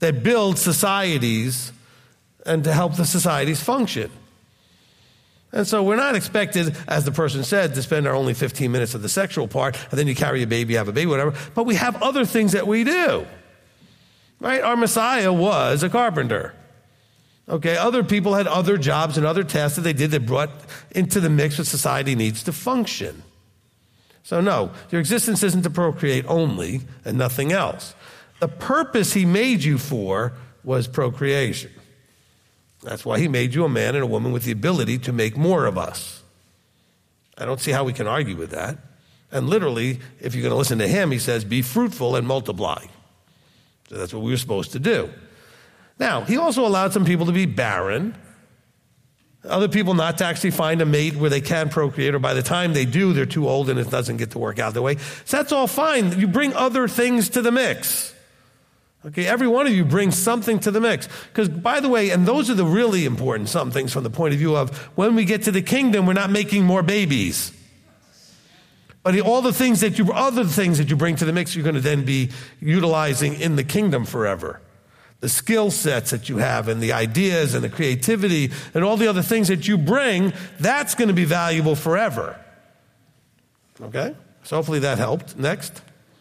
that build societies and to help the societies function. And so we're not expected, as the person said, to spend our only 15 minutes of the sexual part, and then you carry a baby, have a baby, whatever. But we have other things that we do. Right? Our Messiah was a carpenter. Okay, other people had other jobs and other tasks that they did that brought into the mix what society needs to function. So no, your existence isn't to procreate only and nothing else. The purpose he made you for was procreation. That's why he made you a man and a woman with the ability to make more of us. I don't see how we can argue with that. And literally, if you're going to listen to him, he says, be fruitful and multiply. So that's what we were supposed to do. Now, he also allowed some people to be barren, other people not to actually find a mate where they can procreate, or by the time they do, they're too old and it doesn't get to work out their way. So that's all fine. You bring other things to the mix. Okay, every one of you brings something to the mix. Because, by the way, and those are the really important some things from the point of view of when we get to the kingdom, we're not making more babies. But all the things that other things that you bring to the mix, you're going to then be utilizing in the kingdom forever. The skill sets that you have and the ideas and the creativity and all the other things that you bring, that's going to be valuable forever. Okay? So hopefully that helped. Next.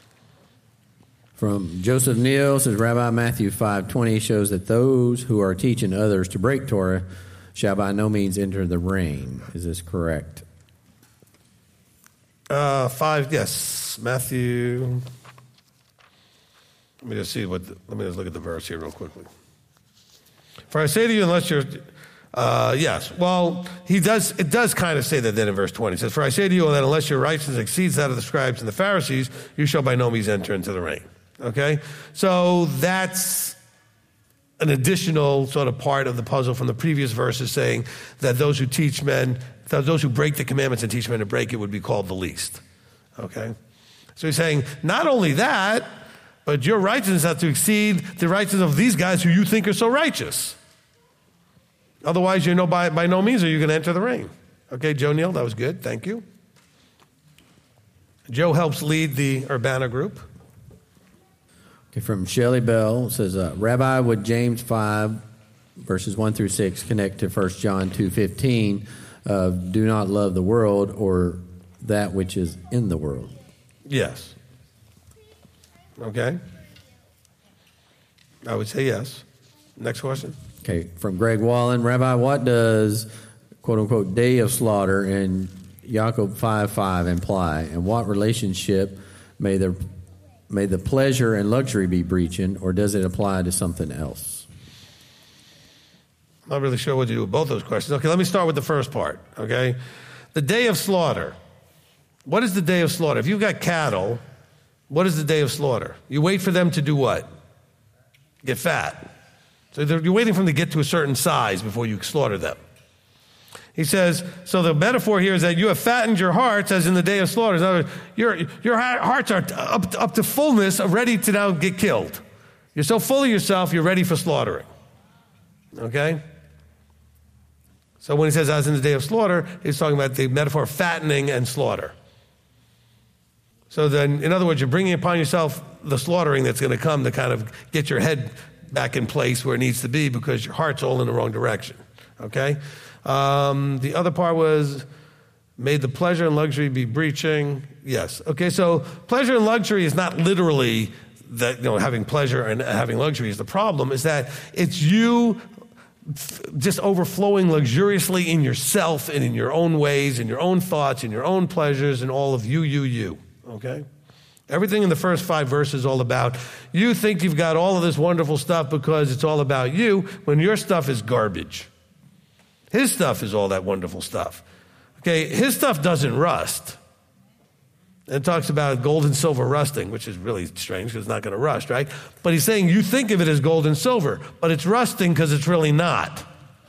From Joseph Neal, says Rabbi, Matthew 5:20 shows that those who are teaching others to break Torah shall by no means enter the reign. Is this correct? 5, yes. Matthew. Let me just look at the verse here real quickly. For I say to you, unless you're, yes. Well, it does kind of say that then in verse 20. It says, for I say to you that unless your righteousness exceeds that of the scribes and the Pharisees, you shall by no means enter into the reign. Okay? So that's an additional sort of part of the puzzle from the previous verses saying that those who teach men, those who break the commandments and teach men to break it would be called the least. Okay? So he's saying, not only that, but your righteousness has to exceed the righteousness of these guys who you think are so righteous. Otherwise, by no means are you going to enter the reign. Okay, Joe Neal, that was good. Thank you. Joe helps lead the Urbana group. Okay, from Shelley Bell, it says, Rabbi, would James 5, verses 1 through 6 connect to 1 John 2:15, do not love the world or that which is in the world? Yes. Okay. I would say yes. Next question. Okay, from Greg Wallen, Rabbi, what does, quote-unquote, day of slaughter in Jacob 5:5 imply, and what relationship may the pleasure and luxury be breaching, or does it apply to something else? I'm not really sure what to do with both those questions. Okay, let me start with the first part, okay? The day of slaughter. What is the day of slaughter? If you've got cattle, what is the day of slaughter? You wait for them to do what? Get fat. So you're waiting for them to get to a certain size before you slaughter them. He says, so the metaphor here is that you have fattened your hearts as in the day of slaughter. In other words, your hearts are up to fullness, ready to now get killed. You're so full of yourself, you're ready for slaughtering. Okay? So when he says as in the day of slaughter, he's talking about the metaphor of fattening and slaughter. So then, in other words, you're bringing upon yourself the slaughtering that's going to come to kind of get your head back in place where it needs to be because your heart's all in the wrong direction. Okay? The other part was, may the pleasure and luxury be breaching? Yes. Okay, so pleasure and luxury is not literally that, having pleasure and having luxury is the problem, is that it's you just overflowing luxuriously in yourself and in your own ways, in your own thoughts, in your own pleasures, and all of you. Okay? Everything in the first 5 verses is all about, you think you've got all of this wonderful stuff because it's all about you, when your stuff is garbage. His stuff is all that wonderful stuff. Okay, his stuff doesn't rust. It talks about gold and silver rusting, which is really strange because it's not going to rust, right? But he's saying you think of it as gold and silver, but it's rusting because it's really not.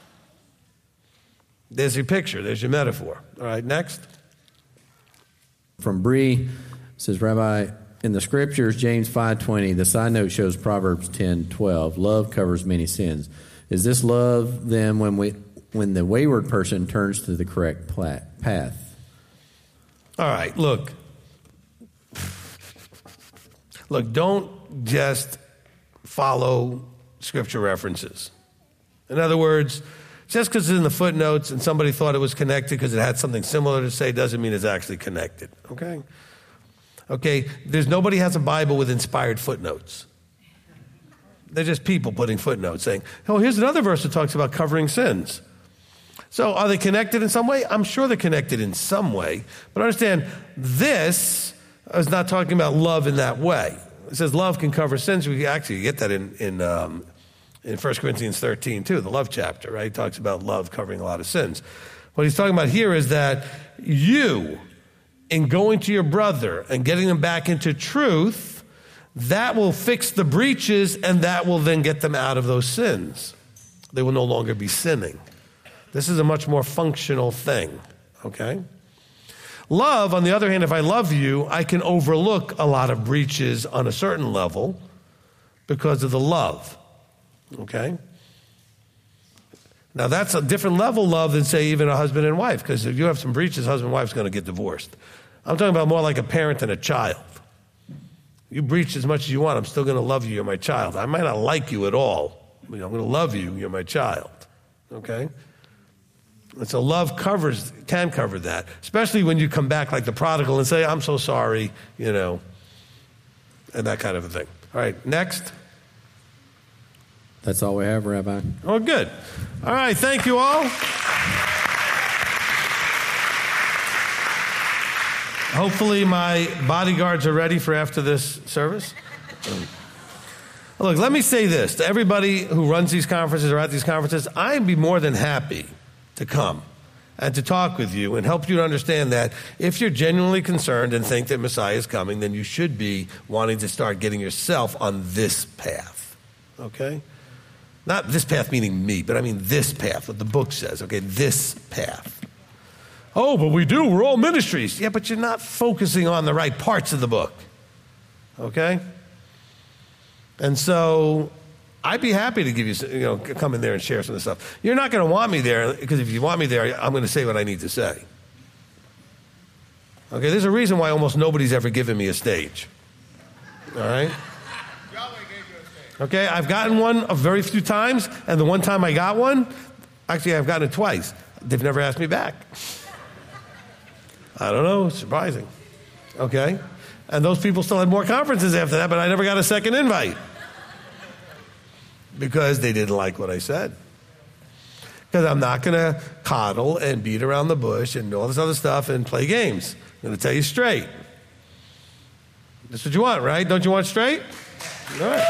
There's your picture. There's your metaphor. All right, next. From Bree, says, Rabbi, in the scriptures, James 5:20, the side note shows Proverbs 10:12. Love covers many sins. Is this love then when the wayward person turns to the correct path? All right, look, don't just follow scripture references. In other words, just because it's in the footnotes and somebody thought it was connected because it had something similar to say doesn't mean it's actually connected, okay? Okay, nobody has a Bible with inspired footnotes. They're just people putting footnotes saying, oh, here's another verse that talks about covering sins. So are they connected in some way? I'm sure they're connected in some way. But understand, this is not talking about love in that way. It says love can cover sins. We actually get that in 1 Corinthians 13 too, the love chapter, right? It talks about love covering a lot of sins. What he's talking about here is that you, in going to your brother and getting them back into truth, that will fix the breaches and that will then get them out of those sins. They will no longer be sinning. This is a much more functional thing, okay? Love, on the other hand, if I love you, I can overlook a lot of breaches on a certain level because of the love, okay? Now, that's a different level of love than, say, even a husband and wife, because if you have some breaches, husband and wife is going to get divorced. I'm talking about more like a parent and a child. You breach as much as you want, I'm still going to love you, you're my child. I might not like you at all, but I'm going to love you, you're my child, okay? And so love can cover that, especially when you come back like the prodigal and say, I'm so sorry, and that kind of a thing. All right, next. That's all we have, Rabbi. Oh, good. All right, thank you all. Hopefully my bodyguards are ready for after this service. Look, let me say this to everybody who runs these conferences or at these conferences. I'd be more than happy to come and to talk with you and help you to understand that if you're genuinely concerned and think that Messiah is coming, then you should be wanting to start getting yourself on this path, okay? Not this path meaning me, but I mean this path, what the book says, okay, this path. Oh, but we're all ministries. Yeah, but you're not focusing on the right parts of the book, okay? And so I'd be happy to give you, come in there and share some of the stuff. You're not going to want me there, because if you want me there, I'm going to say what I need to say. Okay, there's a reason why almost nobody's ever given me a stage. All right? Okay, I've gotten one a very few times, and the one time I got one, actually I've gotten it twice. They've never asked me back. I don't know, it's surprising. Okay? And those people still had more conferences after that, but I never got a second invite. Because they didn't like what I said. Because I'm not going to coddle and beat around the bush and all this other stuff and play games. I'm going to tell you straight. That's what you want, right? Don't you want straight? All right.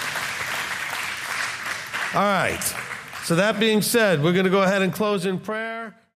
All right. So that being said, we're going to go ahead and close in prayer.